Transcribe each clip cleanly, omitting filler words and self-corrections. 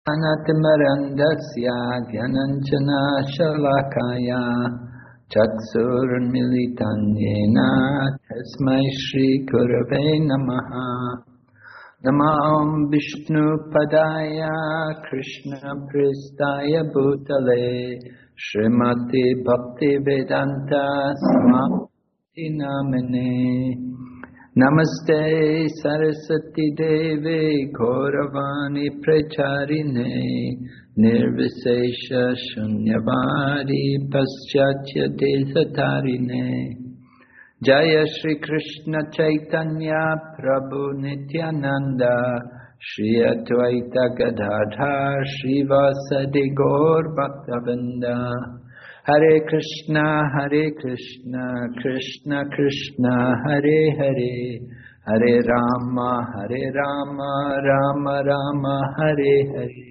Anatimarandasya Dhyananjana Shalakaya Chaksurmilitan Yena Tasmai Shri Gurave Namaha Namam Vishnu Padaya Krishna Pristaya Bhutale Srimati Bhakti Vedanta Swami Namane Namaste Saraswati Devi Gauravani Pracharine Nirvisesha Shunyavadi Paschatya Desatarine Jaya Shri Krishna Chaitanya Prabhu Nityananda Shri Advaita Gadadhar Shri Vasadi Gaur Bhaktavinda Hare Krishna, Krishna Krishna, Hare Hare, Hare Rama, Rama Rama, Hare Hare.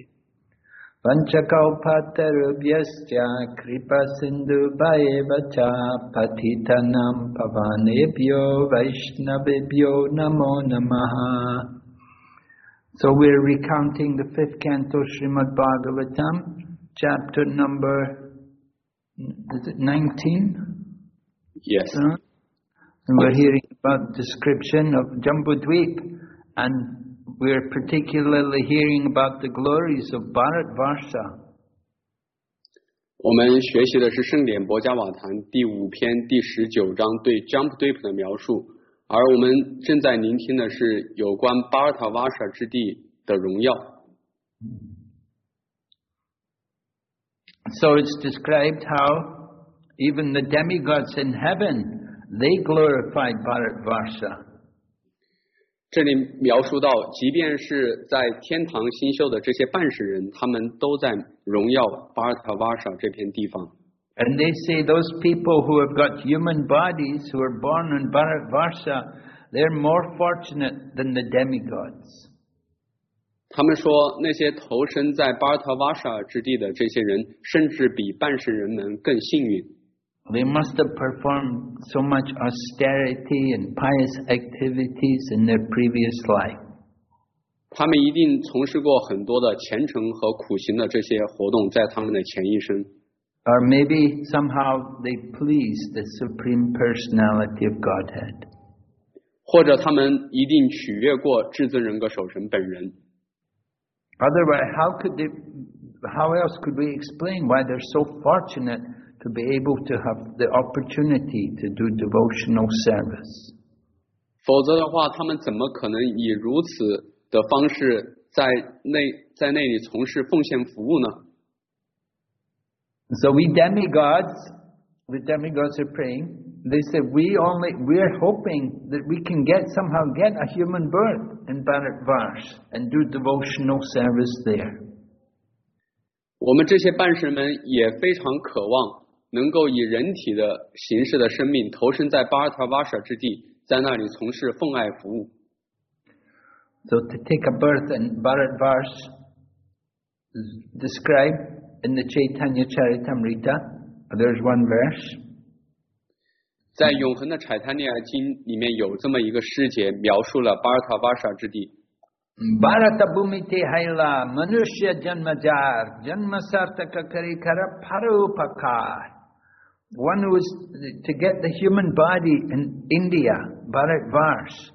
Vanchakalpatarubhyascha kripa sindhu bhayevacha patitanam pavanebhyo vaishnavebhyo namo namaha. So we're recounting the 5th canto Srimad Bhagavatam, chapter number is it 19? Yes. And we're hearing about description of Jambudvip, and we're particularly hearing about the glories of Bharatvarsha. 我们学习的是圣典博迦瓦坛第5篇第19章对 Jambudvip 的描述，而我们正在聆听的是有关巴尔塔瓦沙之地的荣耀。 So it's described how even the demigods in heaven, they glorified Bharatvarsha. 这里描述到，即便是在天堂星宿的这些办事人，他们都在荣耀巴尔塔瓦沙这片地方。 And they say those people who have got human bodies, who are born in Bharatvarsha, they're more fortunate than the demigods. 他们说，那些投身在巴尔塔瓦沙之地的这些人，甚至比办事人们更幸运。 They must have performed so much austerity and pious activities in their previous life. 他们一定从事过很多的虔诚和苦行的这些活动，在他们的前一生。 Or maybe somehow they pleased the Supreme Personality of Godhead. 或者他们一定取悦过至尊人格守神本人。 Otherwise, how else could we explain why they're so fortunate to be able to have the opportunity to do devotional service? 否则的话，他们怎么可能以如此的方式在那里从事奉献服务呢？ So the demigods are praying. They say we're hoping that we can somehow get a human birth in Bharatvarsha and do devotional service there. 我们这些办事们也非常渴望能够以人体的形式的生命投身在巴尔塔瓦沙之地，在那里从事奉爱服务。 So to take a birth in Bharatvarsha is described in the Chaitanya Charitamrita. There's one verse. 在永恒的柴塔尼亚经里面有这么一个诗节，描述了巴尔塔瓦沙之地。 Bharata bhumite haila manushya janmajar janmasartaka karikara parupakar. One who is to get the human body in India, Bharatvarsha,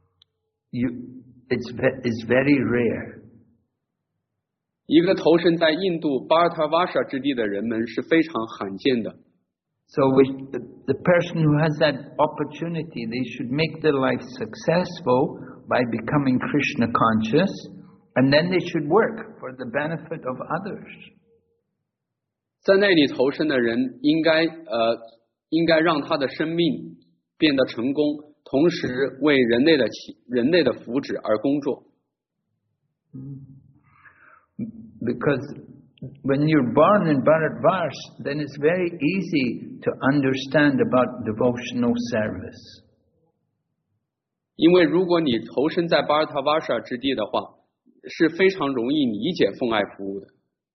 it's very rare. 一个投身在印度巴尔塔瓦沙之地的人们是非常罕见的。 So the person who has that opportunity, they should make their life successful by becoming Krishna conscious, and then they should work for the benefit of others. 在那里投身的人应该让他的生命变得成功，同时为人类的福祉而工作。 Because when you're born in Bharatvarsha, then it's very easy to understand about devotional service. 因为如果你投身在巴尔塔瓦沙之地的话，是非常容易理解奉爱服务的。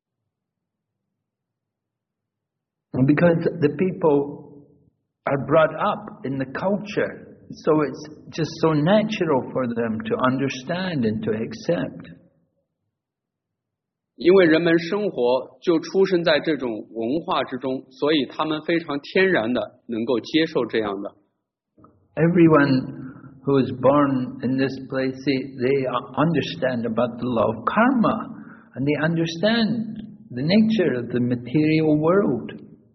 Because the people are brought up in the culture, so it's just so natural for them to understand and to accept. 因为人们生活就出生在这种文化之中，所以他们非常天然的能够接受这样的。 Everyone who is born in this place, they understand about the law of karma, and they understand the nature of the material world.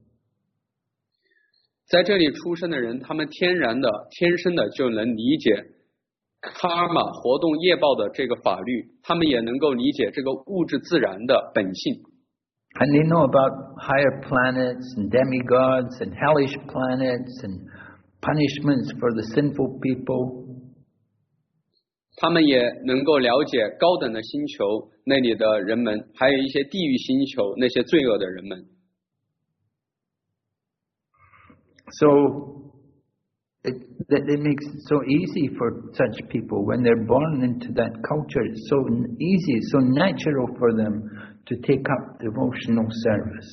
在这里出生的人，他们天生的就能理解 karma 活动业报的这个法律，他们也能够理解这个物质自然的本性。 And they know about higher planets and demigods and hellish planets and punishments for the sinful people. 他们也能够了解高等的星球那里的人们，还有一些地狱星球那些罪恶的人们。 So it makes it so easy for such people when they're born into that culture. It's so easy, so natural for them to take up devotional service.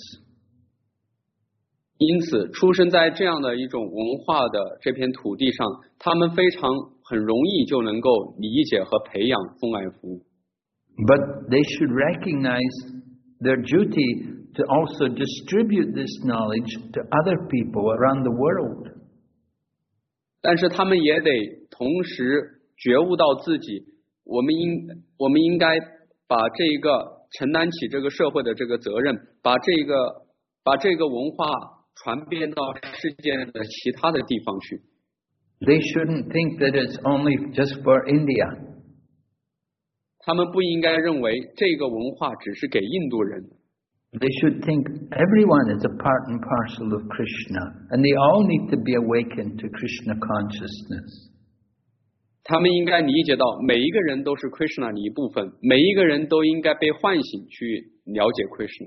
因此，出生在这样的一种文化的这片土地上，他们很容易就能够理解和培养奉爱服务。 But they should recognize their duty to also distribute this knowledge to other people around the world. 但是他们也得同时觉悟到自己，我们应该把这个承担起这个社会的这个责任，把这个文化传遍到世界的其他的地方去。 They shouldn't think that it's only just for India. 他们不应该认为这个文化只是给印度人。 They should think everyone is a part and parcel of Krishna, and they all need to be awakened to Krishna consciousness. 他们应该理解到每一个人都是 Krishna 的一部分，每一个人都应该被唤醒去了解 Krishna。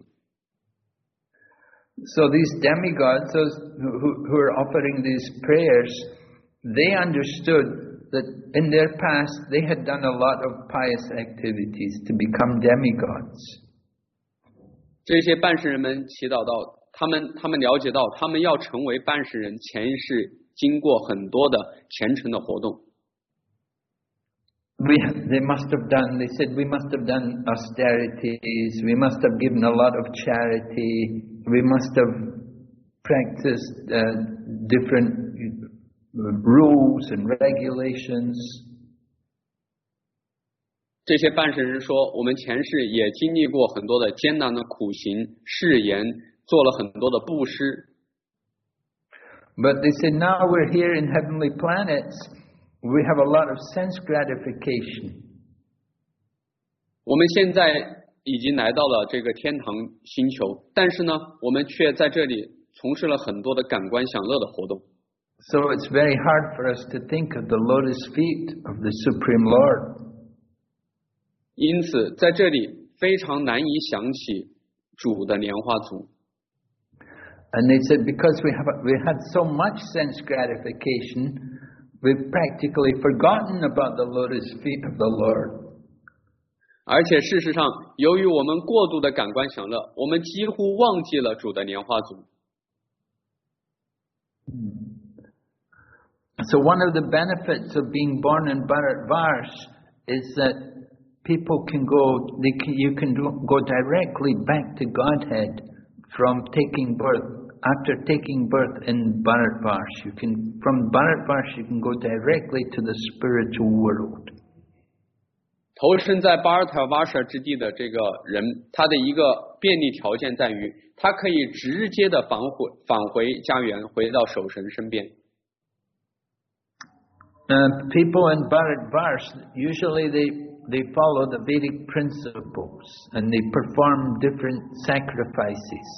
So these demigods, those who are offering these prayers, they understood that in their past they had done a lot of pious activities to become demigods. 这些办事人们祈祷到，他们了解到，他们要成为办事人，前一世经过很多的虔诚的活动。 They must have done, they said, we must have done austerities, we must have given a lot of charity, we must have practiced different rules and regulations. 这些办事人说，我们前世也经历过很多的艰难的苦行、誓言，做了很多的布施。 But they said, now we're here in heavenly planets, we have a lot of sense gratification. 我们现在已经来到了这个天堂星球，但是呢，我们却在这里从事了很多的感官享乐的活动。 So it's very hard for us to think of the lotus feet of the Supreme Lord. 因此，在这里非常难以想起主的莲花足。 And they said, because we had so much sense gratification, we've practically forgotten about the lotus feet of the Lord. 而且事实上，由于我们过度的感官享乐，我们几乎忘记了主的莲花足。 So one of the benefits of being born in Bharatvarsh is that people can you can go directly back to Godhead from taking birth. After taking birth in Bharatvarsh, from Bharatvarsh you can go directly to the spiritual world. 投身在巴尔塔瓦舍之地的这个人，他的一个便利条件在于，他可以直接的返回家园，回到守神身边。 People in Bharatvarsh usually they follow the Vedic principles and they perform different sacrifices.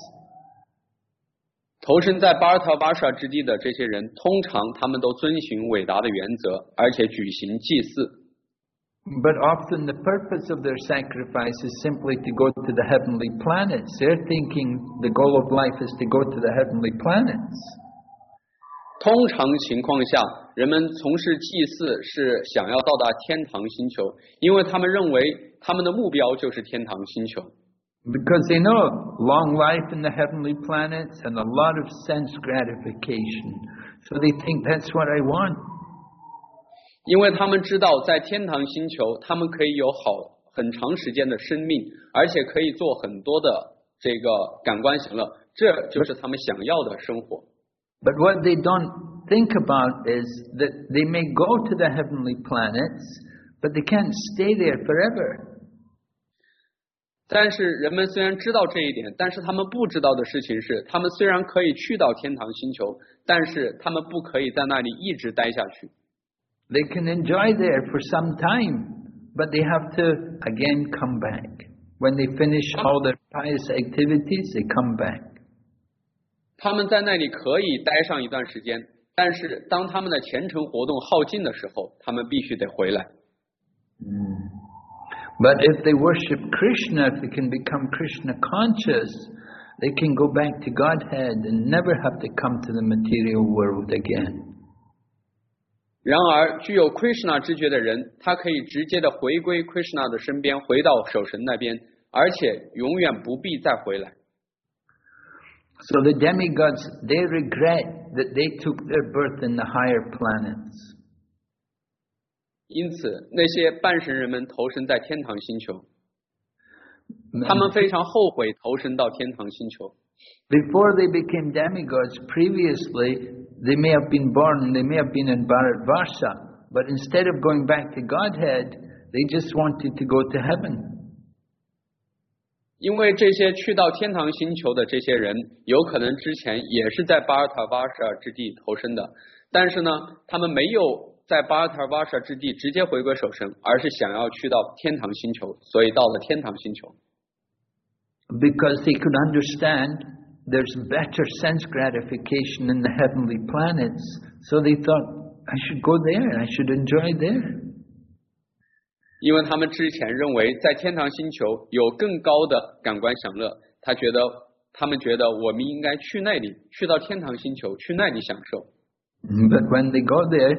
投身在巴尔塔瓦舍之地的这些人，通常他们都遵循伟大的原则，而且举行祭祀。 But often the purpose of their sacrifice is simply to go to the heavenly planets. They're thinking the goal of life is to go to the heavenly planets. 通常情况下，人们从事祭祀是想要到达天堂星球，因为他们认为他们的目标就是天堂星球。 Because they know long life in the heavenly planets and a lot of sense gratification. So they think that's what I want. 因为他们知道在天堂星球他们可以有很长时间的生命，而且可以做很多的这个感官享乐，这就是他们想要的生活。 But what they don't think about is that they may go to the heavenly planets, but they can't stay there forever. 但是人们虽然知道这一点，但是他们不知道的事情是，他们虽然可以去到天堂星球，但是他们不可以在那里一直待下去。 They can enjoy there for some time, but they have to again come back. When they finish all their pious activities, they come back. 他们在那里可以待上一段时间，但是当他们的虔诚活动耗尽的时候，他们必须得回来。 But if they worship Krishna, if they can become Krishna conscious, they can go back to Godhead and never have to come to the material world again. 然而，具有 Krishna 知觉的人，他可以直接的回归 Krishna 的身边，回到守神那边，而且永远不必再回来。 So the demigods, they regret that they took their birth in the higher planets. 因此，那些半神人们投身在天堂星球，他们非常后悔投身到天堂星球。 Before they became demigods, previously they may have been born, they may have been in Bharatvarsha, but instead of going back to Godhead, they just wanted to go to heaven. 因为这些去到天堂星球的这些人，有可能之前也是在巴尔塔瓦什之地投身的，但是呢，他们没有在巴尔塔瓦什之地直接回归守神，而是想要去到天堂星球，所以到了天堂星球。 Because they could understand there's better sense gratification in the heavenly planets, so they thought, I should go there, I should enjoy there. 因为他们之前认为在天堂星球有更高的感官享乐，他们觉得我们应该去那里，去到天堂星球，去那里享受。 But when they go there,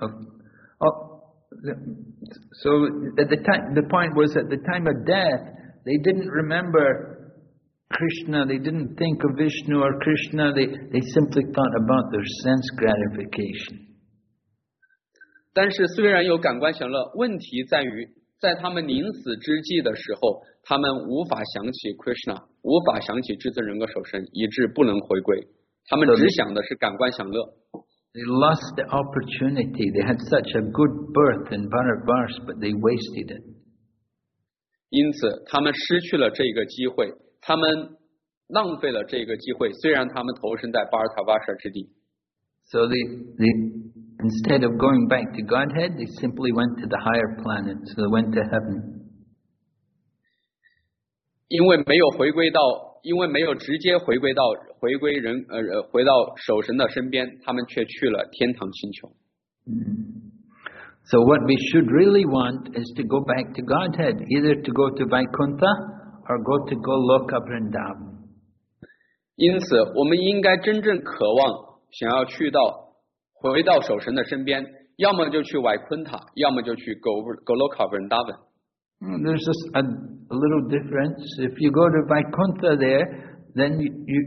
so at the point was at the time of death, they didn't remember Krishna, they didn't think of Vishnu or Krishna, they simply thought about their sense gratification. 但是虽然有感官享乐，问题在于在他们临死之际的时候，他们无法想起 Krishna， 无法想起至尊人格守神，以致不能回归。他们只想的是感官享乐。 They lost the opportunity. They had such a good birth in Bharatvarsha, but they wasted it. 因此，他们失去了这个机会，他们浪费了这个机会。虽然他们投身在巴尔塔瓦什之地。 So instead of going back to Godhead, they simply went to the higher planets. So they went to heaven. 因为没有直接回归到守神的身边，他们却去了天堂星球。 So what we should really want is to go back to Godhead, either to go to Vaikuntha or go to Goloka Vrindavan. 因此，我们应该真正渴望想要回到守神的身边，要么就去Vaikuntha，要么就去 Goloka Vrindavan。 There's just a little difference. If you go to Vaikuntha there, then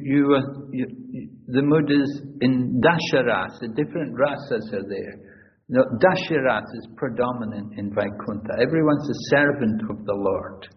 the mood is in Dasharas. The different rasas are there. No, Dasharas is predominant in Vaikuntha. Everyone's a servant of the Lord.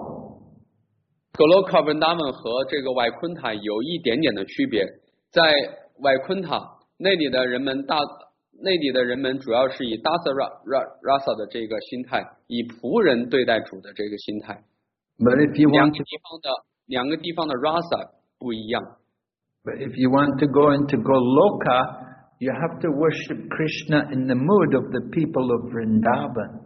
Goloka Vrindavan 和这个Vaikuntha有一点点的区别，在Vaikuntha那里的人们主要是以 Dasa Rasa 的这个心态，以仆人对待主的这个心态。 But if you want 两个地方的 Rasa 不一样。 But if you want to go into Goloka, you have to worship Krishna in the mood of the people of Vrindavan.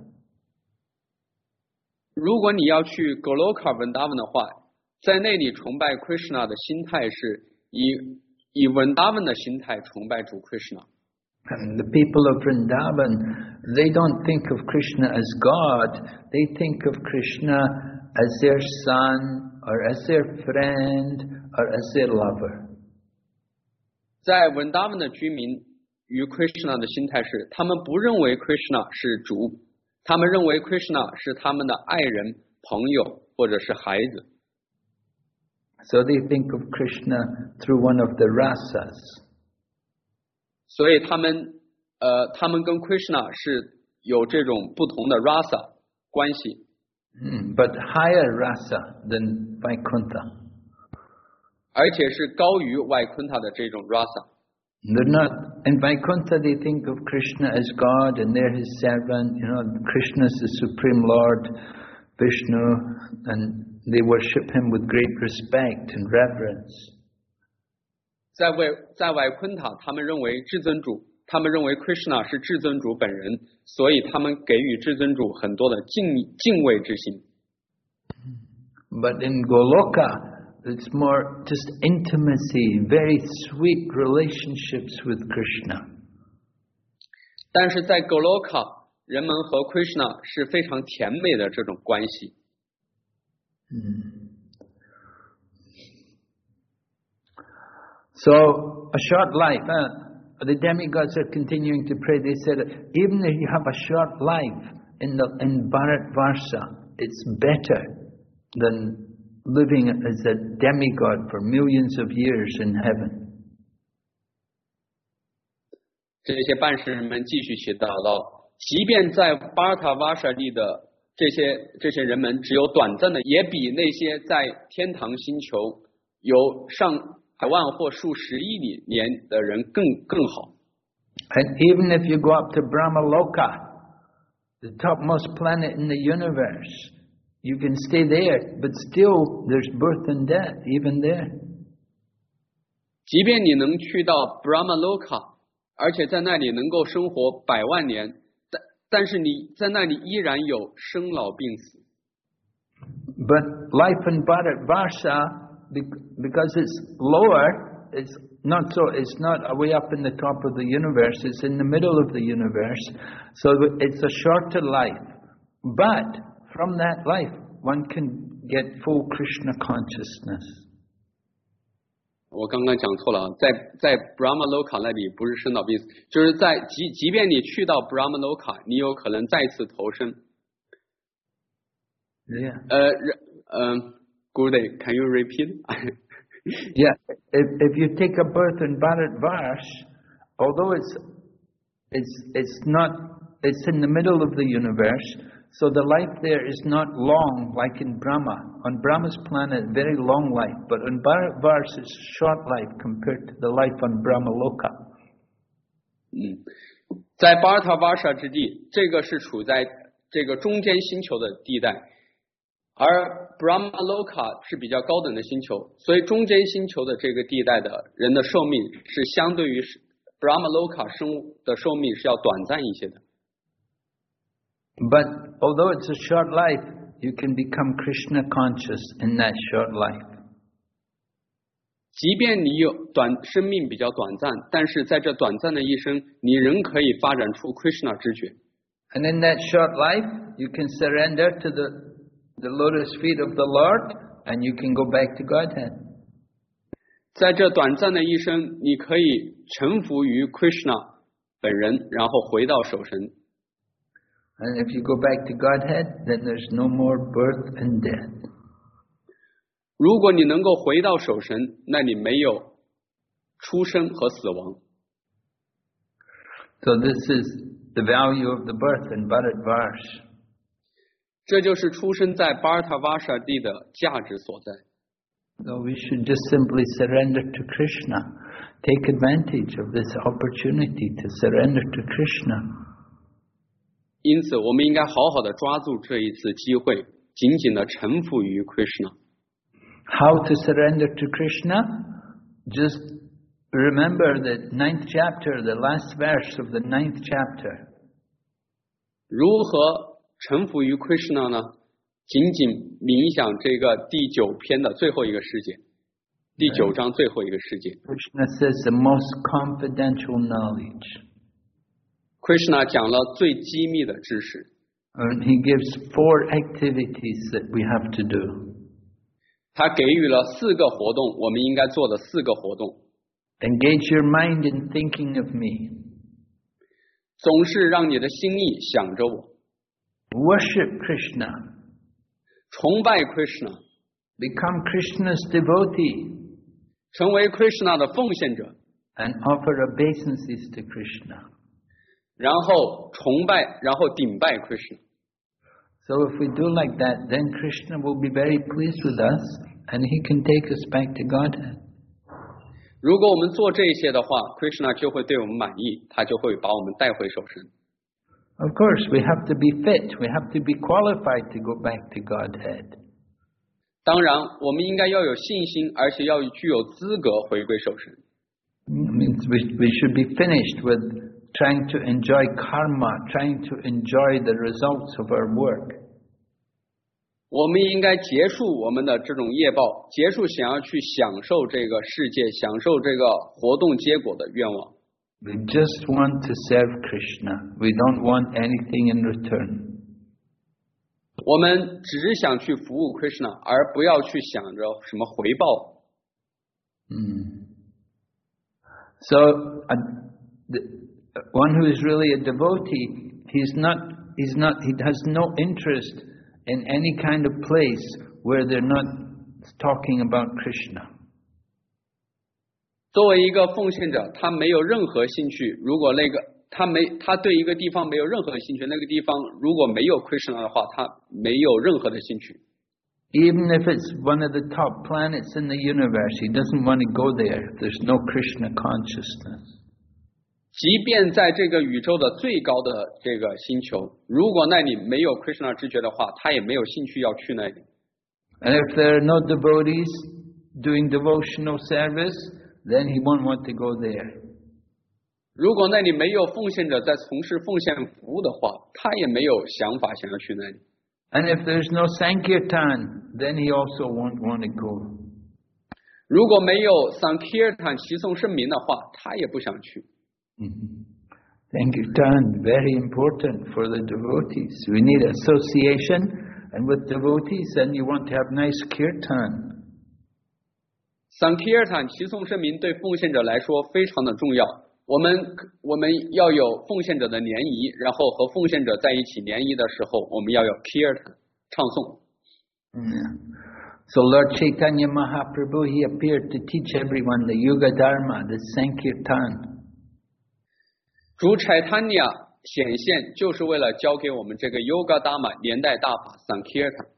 如果你要去 Goloka Vrindavan 的话，在那里崇拜 Krishna 的心态是以 Vrindavan 的心态崇拜主 Krishna。 And the people of Vrindavan, they don't think of Krishna as God. They think of Krishna as their son, or as their friend, or as their lover. 在 Vrindavan 的居民与 Krishna 的心态是，他们不认为 Krishna 是主，他们认为 Krishna 是他们的爱人、朋友或者是孩子。 So they think of Krishna through one of the rasas. 所以他们跟 Krishna 是有这种不同的 rasa 关系。 But higher rasa than Vaikuntha. 而且是高于外昆塔的这种 rasa。 They're not, in Vaikuntha they think of Krishna as God and they're his servant, Krishna is the Supreme Lord, Vishnu, and they worship him with great respect and reverence. 在外昆塔他们认为至尊主，他们认为 Krishna 是至尊主本人，所以他们给予至尊主很多的敬畏之心。 But in Goloka, it's more just intimacy, very sweet relationships with Krishna. 但是在 Goloka， 人们和 Krishna 是非常甜美的这种关系。 So, a short life. The demigods are continuing to pray. They said, even if you have a short life in Bharatvarsha, it's better than living as a demigod for millions of years in heaven. 这些办事人们继续祈祷到，即便在巴尔塔瓦舍利的这些人们只有短暂的，也比那些在天堂星球有上百万或数十亿年的人更好。 And even if you go up to Brahmaloka, the topmost planet in the universe, you can stay there, but still there's birth and death, even there. 即便你能去到 Brahmaloka， 而且在那里能够生活100万年，但是你在那里依然有生老病死。 But life in Bharatvarsha, because it's lower, it's not way up in the top of the universe, it's in the middle of the universe, so it's a shorter life. But from that life, one can get full Krishna consciousness. 我刚刚讲错了，在 Brahmaloka 那里不是生老病死，就是在即便你去到 Brahmaloka， 你有可能再次投生。 Yeah. Gurudev, can you repeat? Yeah. If you take a birth in Bharatvarsha, although it's in the middle of the universe. So the life there is not long like in Brahma. On Brahma's planet, very long life, but on Bharatvarsha it's short life compared to the life on Brahmaloka. 在巴尔塔瓦舍之地，这个是处在这个中间星球的地带，而 Brahmaloka 是比较高等的星球，所以中间星球的这个地带的人的寿命是相对于 Brahmaloka 生物的寿命是要短暂一些的。 But although it's a short life, you can become Krishna conscious in that short life. 即便你有生命比较短暂，但是在这短暂的一生，你仍可以发展出 Krishna 知觉。 And in that short life, you can surrender to the lotus feet of the Lord, and you can go back to Godhead. 在这短暂的一生，你可以臣服于 Krishna 本人，然后回到守神。 And if you go back to Godhead, then there's no more birth and death. 如果你能够回到守神，那你没有出生和死亡。 So this is the value of the birth in Bharatvarsha. 这就是出生在巴尔塔瓦舍地的价值所在。 So we should just simply surrender to Krishna. Take advantage of this opportunity to surrender to Krishna. 因此，我们应该好好的抓住这一次机会，紧紧的臣服于 Krishna。 How to surrender to Krishna? Just remember the 9th chapter, the last verse of the 9th chapter. 如何臣服于 Krishna 呢？紧紧冥想这个第9篇的最后一个事件，第9章最后一个事件。 Krishna says the most confidential knowledge. Krishna 讲了最机密的知识。 And he gives 4 activities that we have to do. 他给予了4个活动，我们应该做的4个活动。 Engage your mind in thinking of me. 总是让你的心意想着我。 Worship Krishna. 崇拜 Krishna。 Become Krishna's devotee. 成为 Krishna 的奉献者。 And offer obeisances to Krishna. 然后崇拜，然后顶拜 Krishna。 So if we do like that, then Krishna will be very pleased with us and he can take us back to Godhead. 如果我们做这些的话 Krishna 就会对我们满意，他就会把我们带回手身。 Of course, we have to be fit. We have to be qualified to go back to Godhead. 当然我们应该要有信心，而且要具有资格回归手身。 It means we should be finished with trying to enjoy karma, trying to enjoy the results of our work. 我们应该结束我们的这种业报，结束想要去享受这个世界，享受这个活动结果的愿望。 We just want to serve Krishna. We don't want anything in return. 我们只是想去服务 Krishna， 而不要去想着什么回报。 So, one who is really a devotee, he has no interest in any kind of place where they're not talking about Krishna. 作为一个奉献者，他没有任何兴趣。如果他对一个地方没有任何兴趣，那个地方如果没有 Krishna 的话，他没有任何的兴趣。 Even if it's one of the top planets in the universe, he doesn't want to go there if there's no Krishna consciousness. 即便在这个宇宙的最高的这个星球，如果那里没有 Krishna 知觉的话，他也没有兴趣要去那里。 And if there are no devotees doing devotional service, then he won't want to go there. 如果那里没有奉献者在从事奉献服务的话，他也没有想法想要去那里。 And if there's no Sankirtan, then he also won't want to go. 如果没有 Sankirtan 齐颂圣名的话，他也不想去。 Sankirtan, very important for the devotees. We need association, and with devotees, then you want to have nice kirtan. Sankirtan 齐颂圣名对奉献者来说非常的重要。我们要有奉献者的联谊，然后和奉献者在一起联谊的时候，我们要有 kirtan 唱诵。 So Lord Chaitanya Mahaprabhu, he appeared to teach everyone the Yuga Dharma, the Sankirtan. 主 Chaitanya 显现就是为了教给我们这个 Yoga Dharma 连带大法 Sankirtan。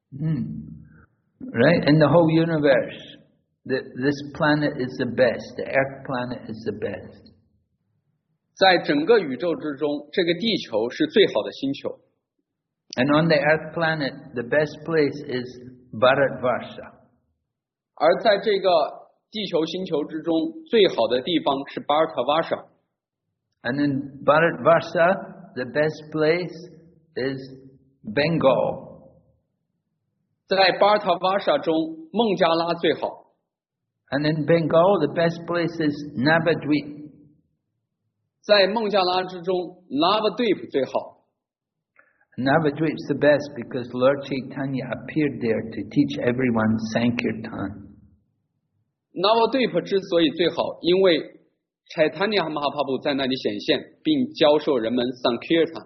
Right? In the whole universe, this planet is the best. The Earth planet is the best. 在整个宇宙之中，这个地球是最好的星球。 And on the Earth planet, the best place is Bharatvarsha. 而在这个地球星球之中，最好的地方是 Bharatvarsha。 And in Bharatvarsha, the best place is Bengal. 在 Bharatvarsha 中，孟加拉最好。 And in Bengal, the best place is Navadvip. 在孟加拉之中 Navadvip 最好。 Navadvip is the best because Lord Chaitanya appeared there to teach everyone Sankirtan. Navadvip 之所以最好，因为 Chaitanya Mahaprabhu 在那里显现，并教授人们 Sankirtan。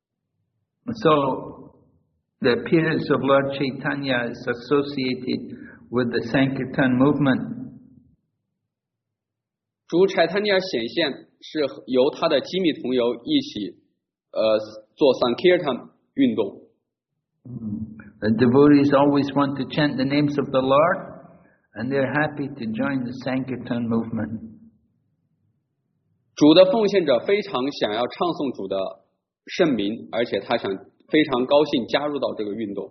So, the appearance of Lord Chaitanya is associated with the Sankirtan movement. 主 Chaitanya 显现是由他的机密同游一起做 Sankirtan 运动。 The devotees always want to chant the names of the Lord, and they're happy to join the Sankirtan movement. 主的奉献者非常想要唱诵主的圣名，而且他想非常高兴加入到这个运动。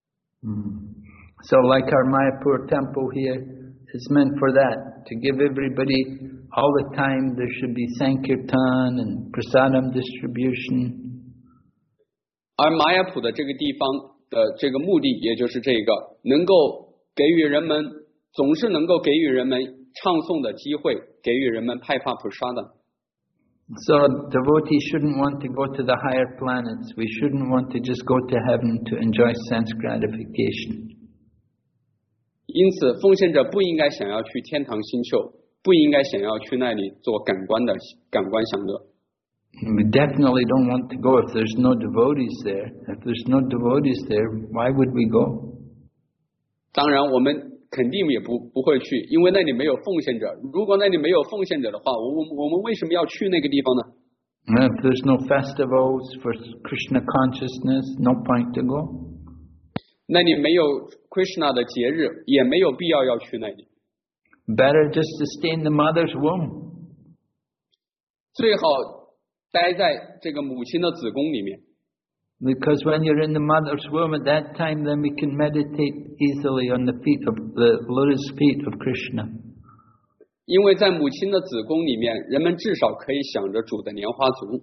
So like our Mayapur temple here, it's meant for that, to give everybody all the time there should be Sankirtan and Prasadam distribution. 而玛雅普的这个地方的这个目的，也就是这个，能够给予人们，总是能够给予人们唱诵的机会，给予人们派发 Prasadam。 So devotees shouldn't want to go to the higher planets. We shouldn't want to just go to heaven to enjoy sense gratification. 因此，奉献者不应该想要去天堂星球，不应该想要去那里做感官享乐。 We definitely don't want to go if there's no devotees there. If there's no devotees there, why would we go? 当然，我们肯定也不会去，因为那里没有奉献者。如果那里没有奉献者的话，我们为什么要去那个地方呢？ And if there's no festivals for Krishna consciousness, no point to go. 那里没有 Krishna 的节日，也没有必要要去那里。 Better just to stay in the mother's womb. 最好待在这个母亲的子宫里面。 Because when you're in the mother's womb at that time, then we can meditate easily on the feet of the lotus feet of Krishna. 因为在母亲的子宫里面，人们至少可以想着主的莲花足。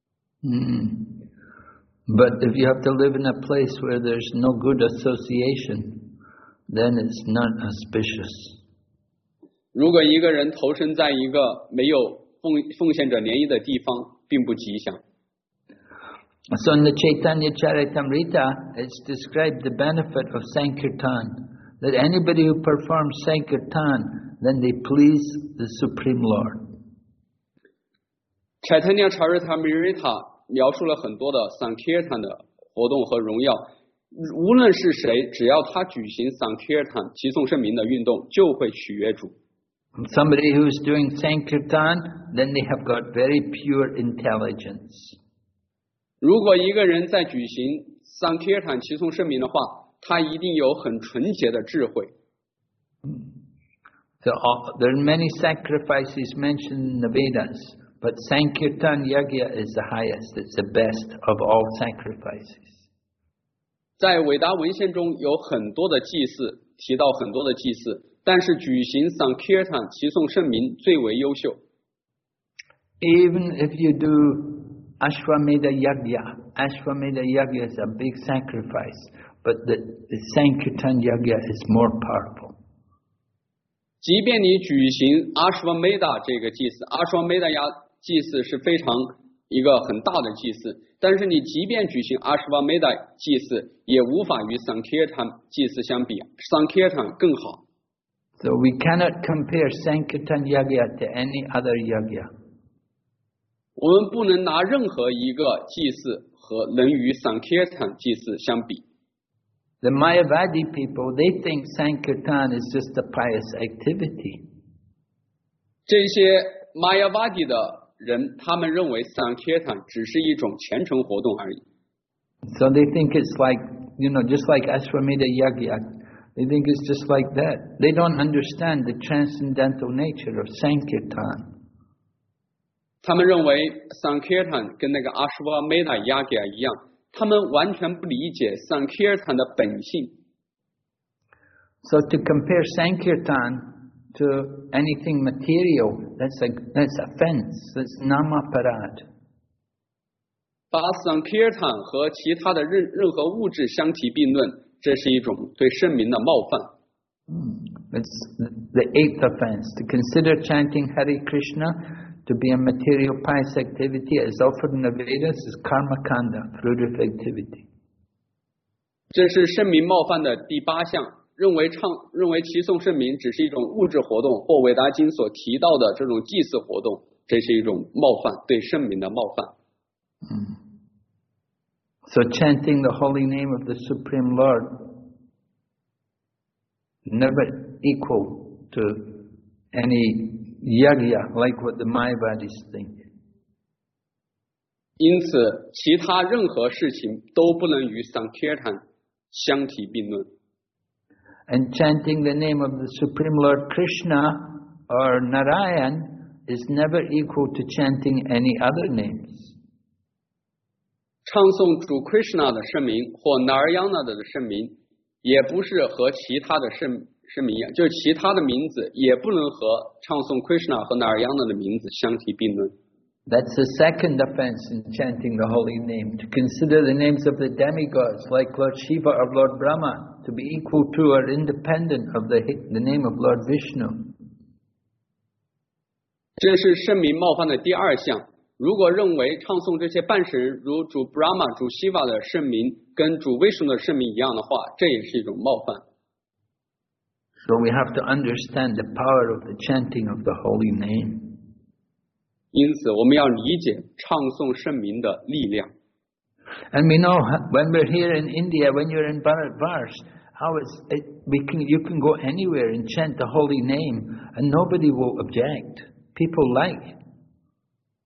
But if you have to live in a place where there's no good association, then it's not auspicious. 如果一个人投身在一个没有奉献者联谊的地方，并不吉祥。 So in the Chaitanya Charitamrita, it's described the benefit of Sankirtan, that anybody who performs Sankirtan, then they please the Supreme Lord. Chaitanya Charitamrita 描述了很多的 Sankirtan 的活动和荣耀，无论是谁，只要他举行 Sankirtan 齐颂圣名的运动，就会取悦主。 Somebody who's doing Sankirtan, then they have got very pure intelligence. 如果一个人在举行 Sankirtan 齐颂圣名的话，他一定有很纯洁的智慧。 So there are many sacrifices mentioned in the Vedas, but Sankirtan Yagya is the highest, it's the best of all sacrifices. 在伟大文献中有很多的祭祀，提到很多的祭祀，但是举行 Sankirtan 齐颂圣名最为优秀。 Even if you do Ashwamedha Yagya is a big sacrifice, but the Sankirtan Yagya is more powerful. 即便你举行 Ashwamedha 这个祭祀 ，Ashwamedha 祭祀是非常一个很大的祭祀，但是你即便举行 Ashwamedha 祭祀，也无法与 Sankirtan 祭祀相比 ，Sankirtan 更好。 So we cannot compare Sankirtan Yagya to any other Yagya. 我们不能拿任何一个祭祀和能与 Sankirtan 祭祀相比。 The Mayavadi people, they think Sankirtan is just a pious activity. 这些 Mayavadi 的人，他们认为 Sankirtan 只是一种虔诚活动而已。 So they think it's like, just like Ashwamedha Yagya. They think it's just like that. They don't understand the transcendental nature of Sankirtan. 他们认为 Sankirtan 跟那个 Ashwamedha Yagya 一样，他们完全不理解 Sankirtan 的本性。 So to compare Sankirtan to anything material, that's offense, that's namaparad. 把 Sankirtan 和其他的任何物质相提并论，这是一种对圣名的冒犯。 It's the eighth offense. To consider chanting Hare Krishna to be a material pious activity as offered in the Vedas is karma kanda, fruitive activity. 这是圣名冒犯的第8项，认为齐颂圣名只是一种物质活动，或韦达经所提到的这种祭祀活动，这是一种冒犯，对圣名的冒犯。 So chanting the holy name of the Supreme Lord never equal to any Yagya, like what the Mayavadis think. 因此，其他任何事情都不能与 Sankirtan 相提并论。 And chanting the name of the Supreme Lord Krishna or Narayan is never equal to chanting any other names. 唱诵主 Krishna 的圣名或 Narayana 的圣名，也不是和其他的圣名一样，就是其他的名字也不能和唱诵 Krishna 和 Narayana 的名字相提并论。 That's the second offense in chanting the holy name, to consider the names of the demigods like Lord Shiva or Lord Brahma to be equal to or independent of the name of Lord Vishnu. 这是圣名冒犯的第2项。如果认为唱诵这些半神如主 Brahma、主 Shiva 的圣名跟主 Vishnu 的圣名一样的话，这也是一种冒犯。 So we have to understand the power of the chanting of the holy name. 因此，我们要理解唱诵圣名的力量。 And we know when we're here in India, when you're in Bharatvarsh, you can go anywhere and chant the holy name, and nobody will object. People like it.